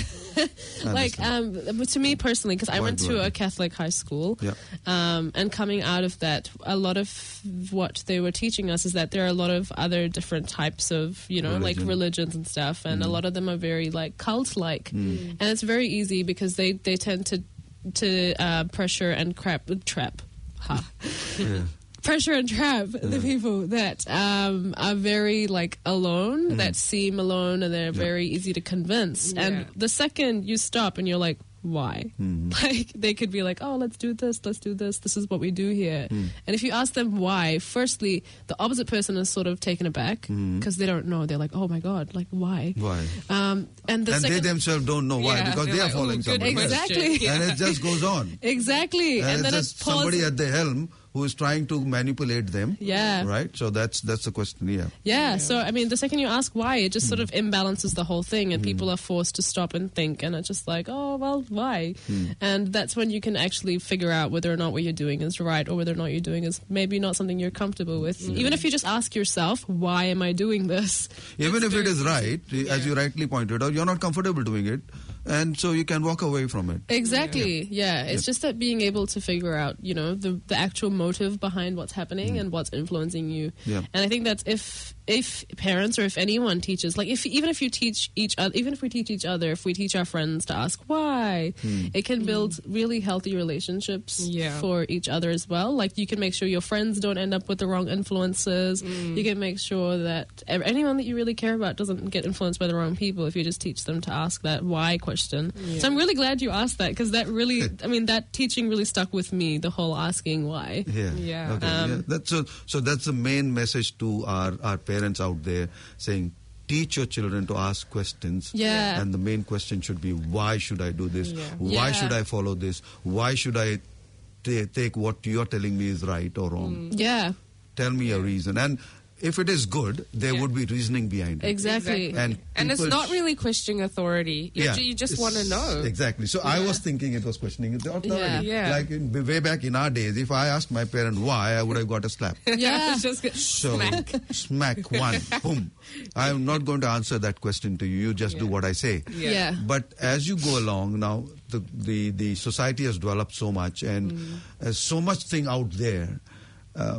S4: like
S2: understand.
S4: um, but to me personally, because I
S2: Why
S4: went
S2: do
S4: to
S2: I
S4: a
S2: do-
S4: Catholic high school,
S2: Yeah.
S4: um, and coming out of that, a lot of what they were teaching us is that there are a lot of other different types of, you know, like
S2: Religion.
S4: religions and stuff, and a lot of them are very like cult-like, and it's very easy because they they tend to to uh, pressure and crap trap. Ha.
S2: Yeah.
S4: Pressure and trap the people that um, are very like alone, that seem alone, and they're very easy to convince.
S3: Yeah.
S4: And the second you stop and you're like, why? Like they could be like, oh, let's do this, let's do this. This is what we do here. And if you ask them why, firstly, the opposite person is sort of taken aback because they don't know. They're like, oh my god, like why?
S2: Why?
S4: Um, and the
S2: And they
S4: second,
S2: themselves don't know why
S3: Yeah,
S2: because
S3: they're
S2: they are
S3: like,
S2: following
S3: "Ooh, good
S2: somebody else.
S4: Exactly.
S3: question."
S2: And it just goes on.
S4: exactly,
S2: And,
S4: and, then
S2: it's
S4: it
S2: just
S4: pulls.
S2: somebody at the helm who is trying to manipulate them.
S4: Yeah.
S2: Right? So that's that's the question, yeah.
S4: Yeah, so I mean, the second you ask why, it just sort
S2: Hmm.
S4: of imbalances the whole thing, and people are forced to stop and think, and it's just like, oh, well, why?
S2: Hmm.
S4: And that's when you can actually figure out whether or not what you're doing is right, or whether or not you're doing is maybe not something you're comfortable with. Even if you just ask yourself, why am I doing this?
S2: Even
S3: It's
S2: if it
S3: very
S2: is right, as you rightly pointed out, you're not comfortable doing it. And so you can walk away from it.
S4: Exactly. Yeah, it's just that being able to figure out, you know, the the actual motive behind what's happening and what's influencing you.
S2: Yeah.
S4: And I think that's if if parents or if anyone teaches, like if even if you teach each other, even if we teach each other, if we teach our friends to ask why, it can build really healthy relationships
S3: Yeah.
S4: for each other as well. Like you can make sure your friends don't end up with the wrong influences. You can make sure that ev- anyone that you really care about doesn't get influenced by the wrong people if you just teach them to ask that why question. So I'm really glad you asked that because that really, I mean, that teaching really stuck with me, the whole asking why.
S2: Yeah.
S3: Yeah.
S2: Okay.
S4: Um,
S2: yeah. That's so, so that's the main message to our, our parents out there saying, teach your children to ask questions.
S4: Yeah.
S2: And the main question should be, why should I do this?
S3: Yeah.
S2: Why
S4: Yeah.
S2: should I follow this? Why should I ta- take what you're telling me is right or wrong?
S4: Yeah,
S2: Tell me a reason. And if it is good, there
S3: Yeah.
S2: would be reasoning behind it.
S4: exactly.
S2: And
S3: And it's
S2: people
S3: not
S2: sh-
S3: really questioning authority. You,
S2: Yeah,
S3: you just
S2: it's-
S3: want to know.
S2: Exactly. So I was thinking it was questioning the authority.
S3: Yeah. Yeah.
S2: Like in, way back in our days, if I asked my parent why, I would have got a slap.
S4: Yeah.
S3: just get
S2: So
S3: smack.
S2: smack one, boom. I'm not going to answer that question to you. You just do
S3: Yeah.
S2: what I say.
S3: Yeah.
S4: Yeah.
S2: But as you go along now, the the, the society has developed so much, and
S3: Mm.
S2: there's so much thing out there. Uh,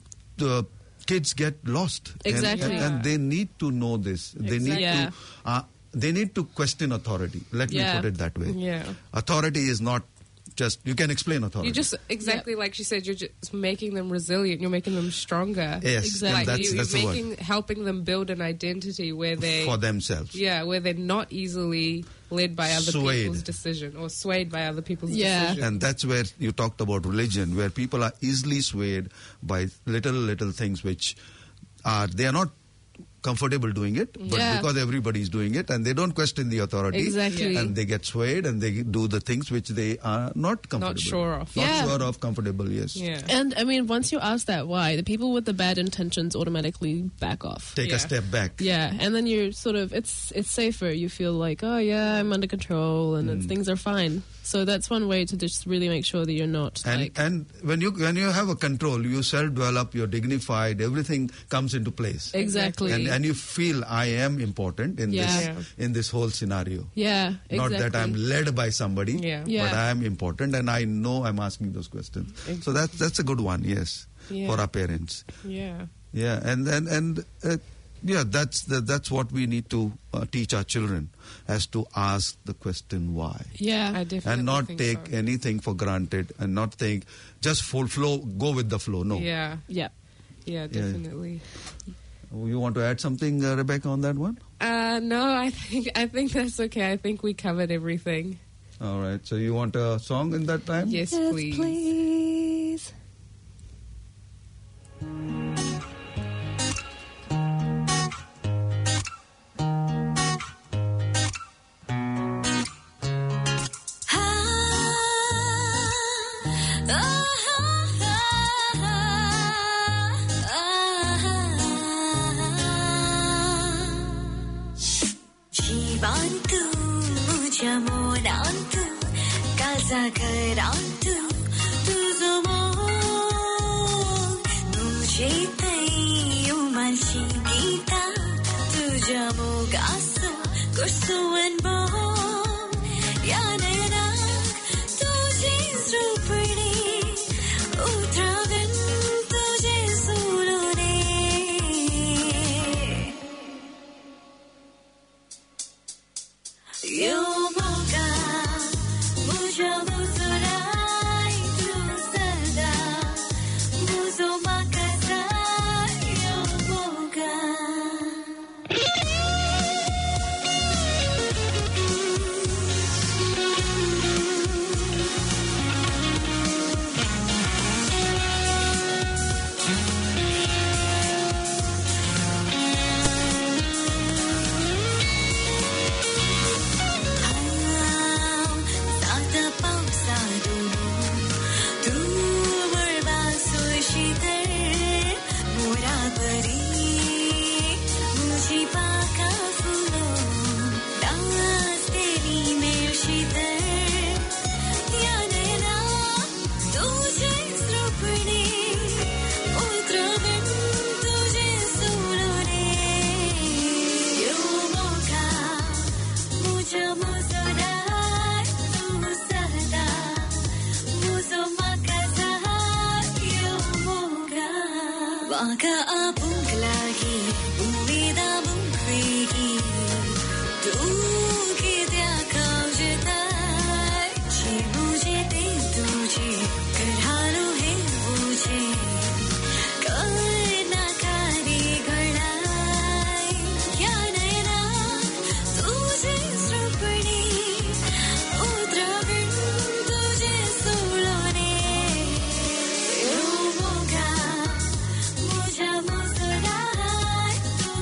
S2: the kids get lost, And-
S4: Exactly.
S2: and, and they need to know this. They need
S4: Exactly.
S2: to. Uh, they need to question authority. Let
S4: Yeah.
S2: me put it that way.
S3: Yeah.
S2: Authority is not just you can explain authority.
S3: You just exactly like she said. You're just making them resilient. You're making them stronger.
S2: Yes,
S4: Exactly.
S2: and
S3: Like
S2: that's,
S3: you,
S2: that's
S3: you're
S2: the word.
S3: making, helping them build an identity where they,
S2: For themselves.
S3: yeah, where they're not easily led by other
S2: Swayed.
S3: people's decision or swayed by other people's
S4: Yeah.
S3: decision.
S2: And that's where you talked about religion, where people are easily swayed by little, little things which are, they are not comfortable doing it, but
S4: Yeah.
S2: because everybody is doing it and they don't question the authority.
S4: Exactly.
S2: And they get swayed and they do the things which they are not comfortable.
S3: sure of.
S2: Not
S4: Yeah.
S2: sure of, comfortable, yes.
S3: Yeah.
S4: And I mean, once you ask that why, the people with the bad intentions automatically back off.
S2: Take
S3: Yeah.
S2: a step back.
S4: Yeah, and then you're sort of it's it's safer. You feel like, oh yeah, I'm under control and
S2: Mm.
S4: it's, things are fine. So that's one way to just really make sure that you're not
S2: And
S4: like
S2: and when you when you have a control, you self develop, you're dignified, everything comes into place.
S4: exactly.
S2: And and you feel I am important in
S4: Yeah.
S2: this
S3: Yeah.
S2: in this whole scenario.
S4: yeah, exactly.
S2: Not that I'm led by somebody,
S3: Yeah.
S4: Yeah.
S2: but I am important and I know I'm asking those questions. So that's that's a good one, yes,
S3: Yeah.
S2: for our parents.
S3: Yeah.
S2: Yeah, and and and uh, yeah, that's the, that's what we need to uh, teach our children, as to ask the question why,
S4: Yeah,
S3: I definitely
S2: and not
S3: think
S2: take
S3: so.
S2: anything for granted, and not think just full flow, go with the flow. No,
S3: Yeah.
S4: yeah.
S3: Yeah, definitely.
S2: You want to add something, uh, Rebecca, on that one?
S3: Uh, no, I think I think that's okay. I think we covered everything.
S2: All right. So you want a song in that time?
S3: Yes,
S4: Yes,
S3: please.
S4: please.
S5: जीवन तू मुझ्या मोडान तू काजा घरान तू तुझो मोग मुझे तई उमाशी गीता तुझ्या मोगासो कुर्सुवन बोग यानेना तुझे सुपडी उतरागन तुझे सुलोने Yo moga, muja musurai tu sada, muzo makasa, yo moga. Santa pausa dulu, tu berbasuh shiter, murah beri, muji pakai fulo, das teri mer shiter, ya nena, tujhe strupne, utragan tujhe sulone, yo moga, muja musurai tu sada, muzo makasa yo moga. Baka apung lagi, umida mungkrigi, tu kita kau jetai, ci mujhe te tujhe, karhalo hai mujhe, karna kari garnai, ya nena, tujhe strupni, utragan tujhe sulone, yo moga, muja musurai tu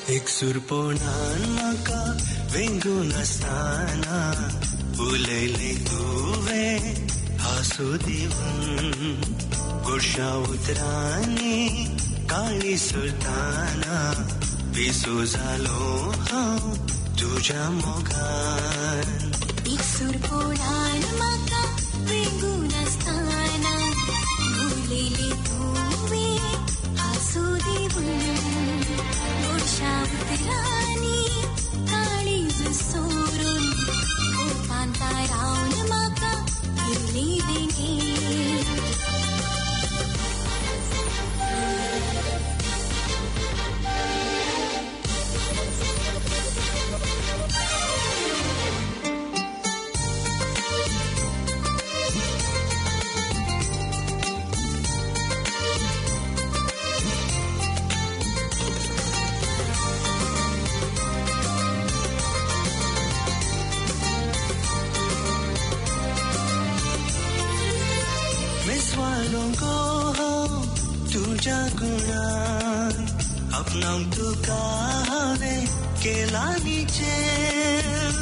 S8: एक सुरपोनान मका वेंगु नस्ताना उलेले तुवे हासु दिवन गुर्शा उतरानी काली सुल्ताना पिसु झालो हां तुझ्या मोगान
S5: एक सुरपोनान मका वेंगु नस्ताना उलेले तुवे हासु दिवन शावतरानी काळीज सोरून कोपांता रावण माका गेली वेगे तुझ्या गुणान अपनाव तुका हांवें केला निचेर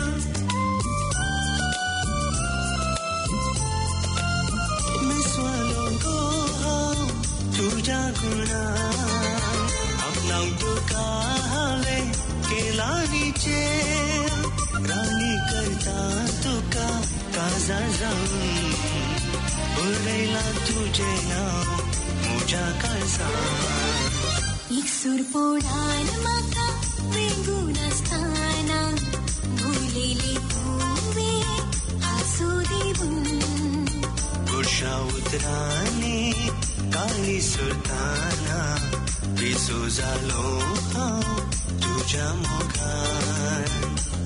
S5: मिसवालो गो हांव तुझ्या गुणान अपनाव तुका हांवें केला निचेर राणी करता तुका काजार जावन उरयला तुजें नांव मुझ्या काळजात एक सुरपोडान म्हाका वेंगू नासतना भुलेली तुवे हांसू दिवन
S8: गुर्शा उतरांनी काळी सुरताना पिसू जालो हांव तुझ्या मोगान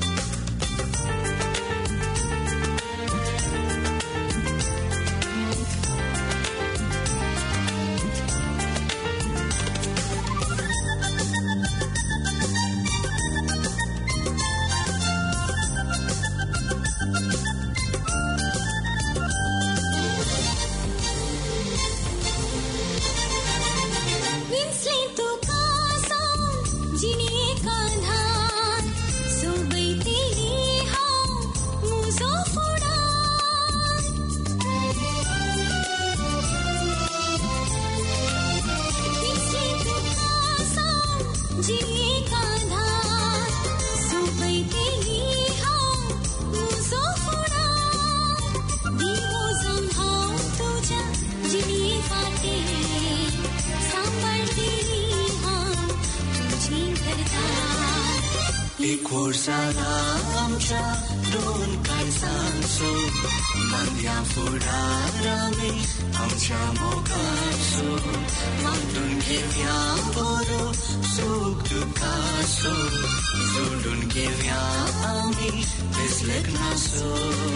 S8: आमच्या दोन काळजांचो बांदया फुडारांनी आमच्या मोगाचो वांटून घेवया बरो सूख दुखाचो जोडून घेवया आमी बेस लग्नाचो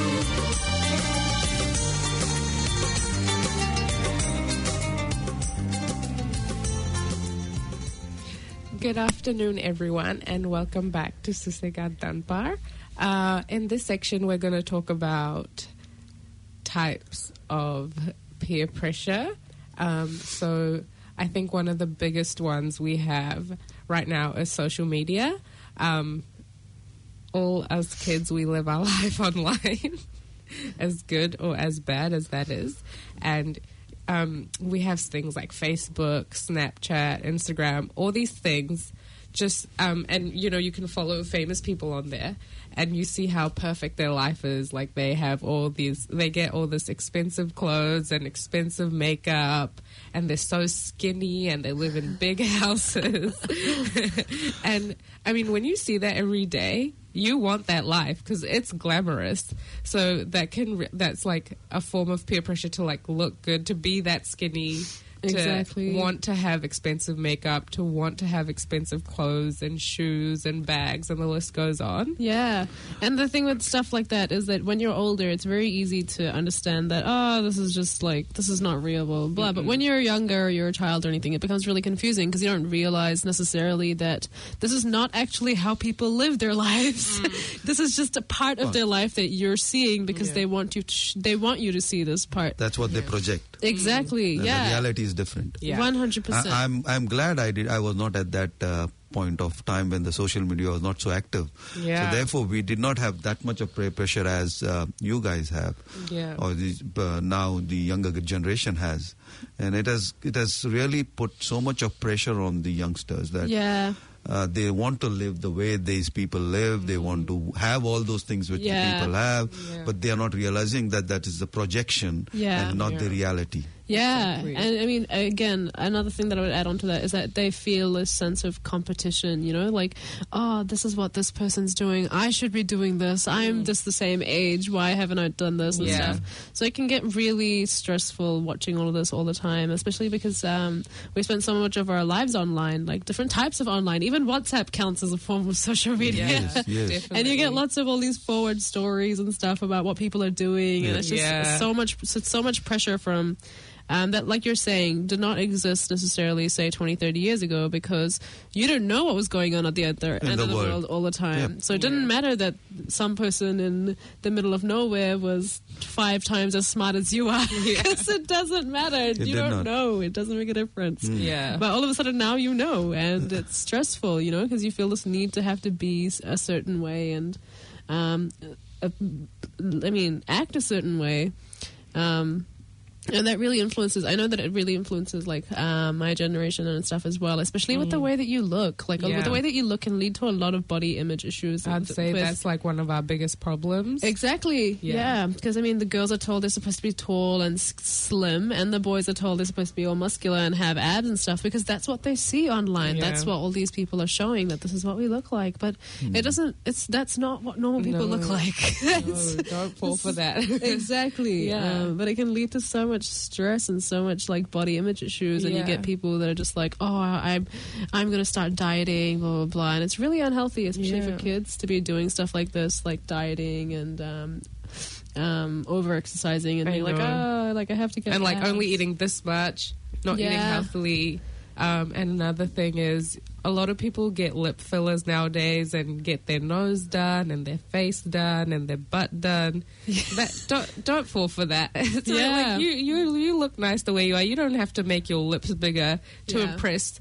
S3: Good afternoon, everyone, and welcome back to Susegad Danpar. Uh, in this section, we're going to talk about types of peer pressure. Um, so I think one of the biggest ones we have right now is social media. Um, all as kids, we live our life online, as good or as bad as that is. And Um, we have things like Facebook, Snapchat, Instagram, all these things. Just um, and you know you can follow famous people on there, and you see how perfect their life is. Like they have all these, they get all this expensive clothes and expensive makeup, and they're so skinny, and they live in big houses. And I mean, when you see that every day, you want that life because it's glamorous. So that can that's like a form of peer pressure to like look good, to be that skinny, to
S4: exactly.
S3: want to have expensive makeup, to want to have expensive clothes and shoes and bags, and the list goes on.
S4: Yeah. And the thing with stuff like that is that when you're older, it's very easy to understand that, oh, this is just like, this is not real, blah, blah, blah. Mm-hmm. But when you're younger, or you're a child or anything, it becomes really confusing because you don't realize necessarily that this is not actually how people live their lives. Mm. This is just a part of their life that you're seeing because yeah. they want you to sh- they want you to see this part.
S2: That's what
S3: yeah.
S2: they project.
S4: Exactly.
S2: And
S4: yeah.
S2: the reality is different.
S4: Yeah. one hundred percent.
S2: I, I'm I'm glad I did. I was not at that uh, point of time when the social media was not so active.
S3: Yeah.
S2: So therefore, we did not have that much of peer pressure as uh, you guys have,
S3: Yeah.
S2: or the, uh, now the younger generation has, and it has it has really put so much of pressure on the youngsters that
S4: Yeah.
S2: uh, they want to live the way these people live. They want to have all those things which
S4: Yeah.
S2: the people have,
S3: Yeah.
S2: but they are not realizing that that is the projection
S4: Yeah.
S2: and not the
S3: Yeah.
S2: reality.
S4: Yeah,
S3: Exactly.
S4: and I mean, again, another thing that I would add on to that is that they feel this sense of competition, you know, like, oh, this is what this person's doing. I should be doing this. I'm just the same age. Why haven't I done this and
S3: Yeah.
S4: stuff? So it can get really stressful watching all of this all the time, especially because um, we spend so much of our lives online, like different types of online. Even WhatsApp counts as a form of social media.
S2: Yes, yes.
S3: Definitely.
S4: And you get lots of all these forward stories and stuff about what people are doing, and it's just
S3: Yeah.
S4: so much, so, so much pressure from um, that, like you're saying, did not exist necessarily, say, twenty, thirty years ago, because you didn't know what was going on at the other
S2: In
S4: end
S2: the
S4: of the
S2: world.
S4: world all the time.
S2: Yep.
S4: So it didn't
S3: Yeah.
S4: matter that some person in the middle of nowhere was five times as smart as you are, because it doesn't matter. you
S2: did
S4: don't
S2: not.
S4: know. It doesn't make a difference.
S3: Yeah.
S4: But all of a sudden now you know, and it's stressful, you know, because you feel this need to have to be a certain way and, um, uh, I mean, act a certain way. Um, and that really influences, I know that it really influences, like, um, my generation and stuff as well, especially with the way that you look. Like,
S3: Yeah.
S4: with the way that you look can lead to a lot of body image issues.
S3: I'd say
S4: with-
S3: that's like one of our biggest problems.
S4: Exactly.
S3: Yeah.
S4: Yeah. Because I mean, the girls are told they're supposed to be tall and s- slim, and the boys are told they're supposed to be all muscular and have abs and stuff, because that's what they see online.
S3: Yeah.
S4: That's what all these people are showing, that this is what we look like. But it doesn't. It's that's not what normal people
S3: No.
S4: look like.
S3: No, don't fall for that.
S4: Exactly.
S3: Yeah.
S4: Um, but it can lead to so much stress and so much like body image issues, and you
S3: Yeah.
S4: get people that are just like, oh, I'm, I'm going to start dieting, blah blah blah, and it's really unhealthy, especially
S3: Yeah.
S4: for kids, to be doing stuff like this, like dieting and um, um, over exercising and
S3: I
S4: being like,
S3: know.
S4: oh, like I have to get
S3: and like
S4: abs."
S3: only eating this much, not eating
S4: Yeah.
S3: healthily. Um, and another thing is, a lot of people get lip fillers nowadays and get their nose done and their face done and their butt done. That don't don't fall for that. It's like-
S4: Yeah.
S3: like you you you look nice the way you are. You don't have to make your lips bigger to
S4: Yeah.
S3: impress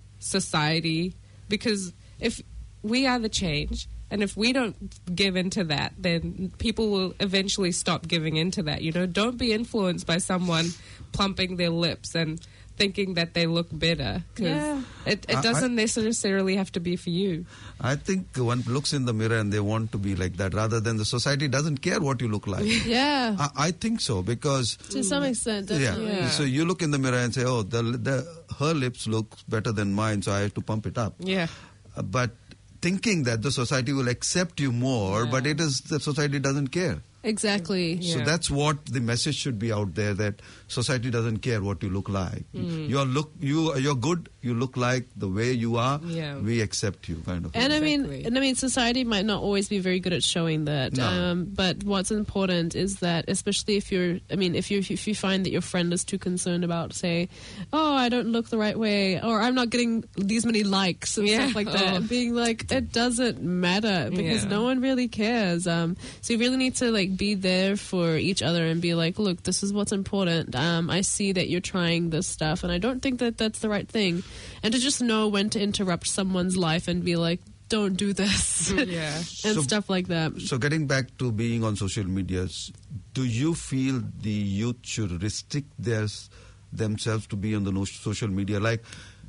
S3: society, because if we are the change. And if we don't give into that, then people will eventually stop giving into that. You know, don't be influenced by someone plumping their lips and thinking that they look better, because
S4: Yeah.
S3: it, it
S2: I-
S3: doesn't necessarily have to be for you.
S2: I think one looks in the mirror and they want to be like that, rather than the society doesn't care what you look like.
S4: Yeah,
S2: I, I think so, because
S4: to some extent,
S2: yeah.
S4: definitely.
S3: Yeah.
S2: So you look in the mirror and say, "Oh, the, the her lips look better than mine, so I have to pump it up."
S3: Yeah.
S2: Uh, but thinking that the society will accept you more,
S3: Yeah.
S2: but it is the society doesn't care.
S4: Exactly.
S2: So
S3: Yeah.
S2: that's what the message should be out there, that society doesn't care what you look like.
S3: Mm.
S2: You are look you you're good. You look like the way you are.
S3: Yeah.
S2: We accept you, kind of.
S4: And I mean,
S3: Exactly.
S4: and I mean, society might not always be very good at showing that.
S2: No.
S4: Um, but what's important is that, especially if you're, I mean, if you if you find that your friend is too concerned about, say, oh, I don't look the right way, or I'm not getting these many likes and
S3: Yeah.
S4: stuff like that,
S3: Oh.
S4: being like, it doesn't matter, because
S3: Yeah.
S4: no one really cares. Um, so you really need to like be there for each other and be like, look, this is what's important. Um, I see that you're trying this stuff, and I don't think that that's the right thing. And to just know when to interrupt someone's life and be like, don't do this.
S3: Yeah.
S4: and
S2: So-
S4: stuff like that.
S2: So getting back to being on social medias, do you feel the youth should restrict their, themselves to be on the no- social media? Like,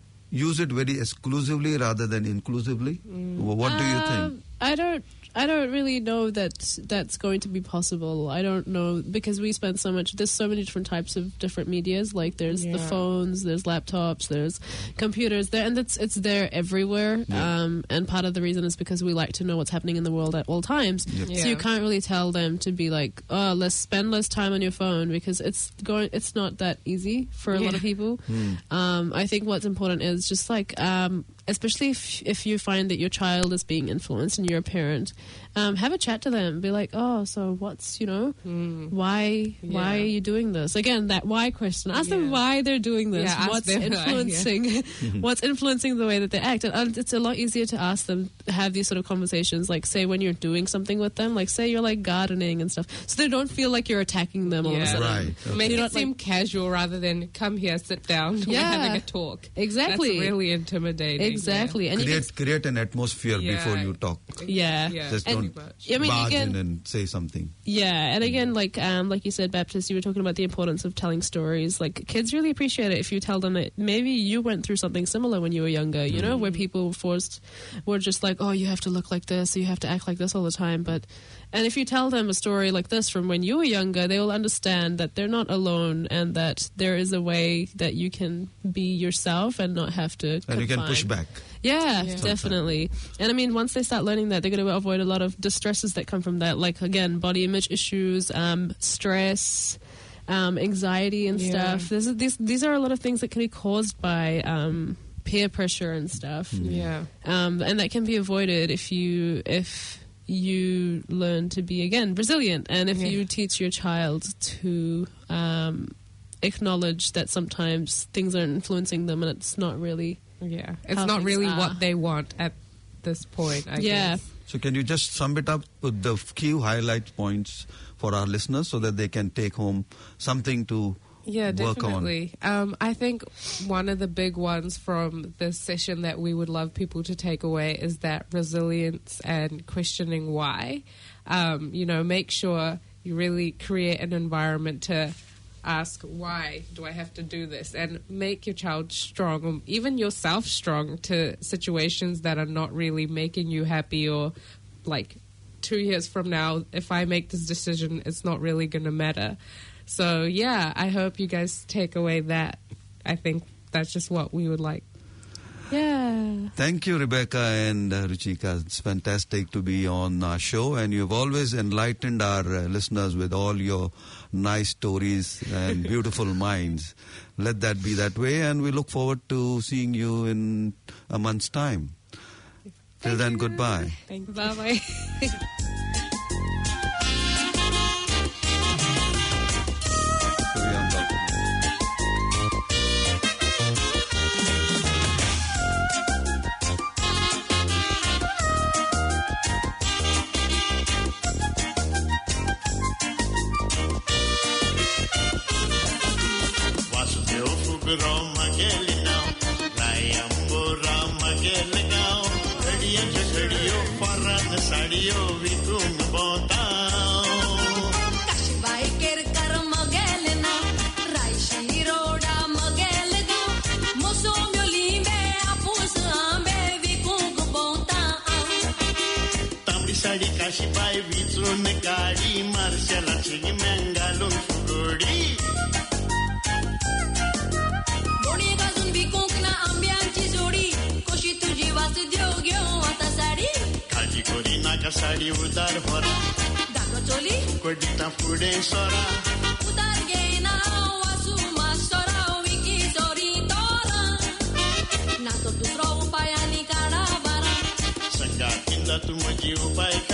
S2: use it very exclusively rather than inclusively? What do you think?
S4: Um, I don't. I don't really know that that's going to be possible. I don't know, because we spend so much. There's so many different types of different medias. Like there's the
S3: Yeah.
S4: phones, there's laptops, there's computers. There and it's it's there everywhere.
S2: Yeah.
S4: Um, and part of the reason is because we like to know what's happening in the world at all times.
S2: Yep.
S4: So
S3: Yeah.
S4: you can't really tell them to be like, oh, let's spend less time on your phone, because it's going. It's not that easy for a lot
S3: Yeah.
S4: of people. Um, I think what's important is just like, um, especially if if you find that your child is being influenced and you're a parent, um, have a chat to them. Be like, oh, so what's, you know, why why
S3: Yeah.
S4: are you doing this? Again, that why question. Ask them
S3: Yeah.
S4: why they're doing this.
S3: Yeah, ask
S4: what's
S3: them why, yeah.
S4: influencing what's influencing the way that they act. And uh, it's a lot easier to ask them, have these sort of conversations. Like, say when you're doing something with them, like say you're like gardening and stuff, so they don't feel like you're attacking them all of a
S3: Yeah.
S4: sudden.
S2: Right. Okay.
S3: Make
S4: You're
S3: it
S4: not,
S3: seem
S4: like-
S3: casual rather than come here, sit down, we're
S4: Yeah.
S3: having a talk.
S4: Exactly.
S3: That's really intimidating.
S4: exactly. And you
S2: Create create an atmosphere
S3: Yeah.
S2: before you talk.
S4: Yeah.
S3: Yeah.
S2: Just
S4: And-
S2: don't
S4: I mean,
S2: barge
S4: again-
S2: in and say something.
S4: Yeah, and again, like um, like you said, Baptist, you were talking about the importance of telling stories. Like kids really appreciate it if you tell them that maybe you went through something similar when you were younger. You know, where people forced were just like, oh, you have to look like this, you have to act like this all the time. But and if you tell them a story like this from when you were younger, they will understand that they're not alone and that there is a way that you can be yourself and not have to.
S2: And you can push
S4: confine.
S2: back.
S4: Yeah,
S3: Yeah.
S4: definitely. And I mean, once they start learning that, they're going to avoid a lot of distresses that come from that. Like, again, body image issues, um, stress, um, anxiety and
S3: Yeah.
S4: stuff. This is, these, these are a lot of things that can be caused by um, peer pressure and stuff.
S3: Yeah.
S4: Um, and that can be avoided if you if you learn to be, again, resilient. And if
S3: Yeah.
S4: you teach your child to um, acknowledge that sometimes things are influencing them and it's not really...
S3: Yeah. It's
S4: How
S3: not
S4: things
S3: really
S4: are.
S3: what they want at this point, I
S4: Yeah.
S3: guess.
S2: So can you just sum it up with the key highlight points for our listeners so that they can take home something to
S3: Yeah,
S2: work
S3: definitely. Um, I think one of the big ones from this session that we would love people to take away is that resilience and questioning why. Um, you know, make sure you really create an environment to ask, why do I have to do this? And make your child strong, or even yourself strong, to situations that are not really making you happy, or like two years from now, if I make this decision, it's not really going to matter. So, yeah, I hope you guys take away that. I think that's just what we would like.
S4: Yeah.
S2: Thank you, Rebecca and uh, Ruchika. It's fantastic to be on our show, and you've always enlightened our uh, listeners with all your nice stories and beautiful minds. Let that be that way, and we look forward to seeing you in a month's time. Till then, goodbye.
S3: Thank you.
S4: Bye-bye.
S2: So we are on balcony.
S9: Vasudev Phugro मगेल नाव रायंबो राम मगेल गाव घड़िया झड़ियो फरन साड़ियो विकुंग बोताओ
S1: काशीबाई केरकर मगेल ना रायशी रोडा मगेल गा मोसोम्यो लिंबे आपूस आंबे विकुंग बोता
S9: तांबडी साडी काशीबाई विचरून गाडी मार्शलाची मंगालून फुगोडी
S1: दोणी गाजून विकुंक ना आंब्यांची जोडी कशी तुझी वास देव घेऊ आता साडी
S9: खाजी कोरी नाका साडी उदार होरा
S1: दाखव चोली
S9: कोडिता फुडे सोरा
S1: उदार घेना वासू मास्तोरा विकी चोरी तोरा ना तो दुसरो उपाय आनी काढा बारा
S9: संगातींदा तू म्हजी उपाय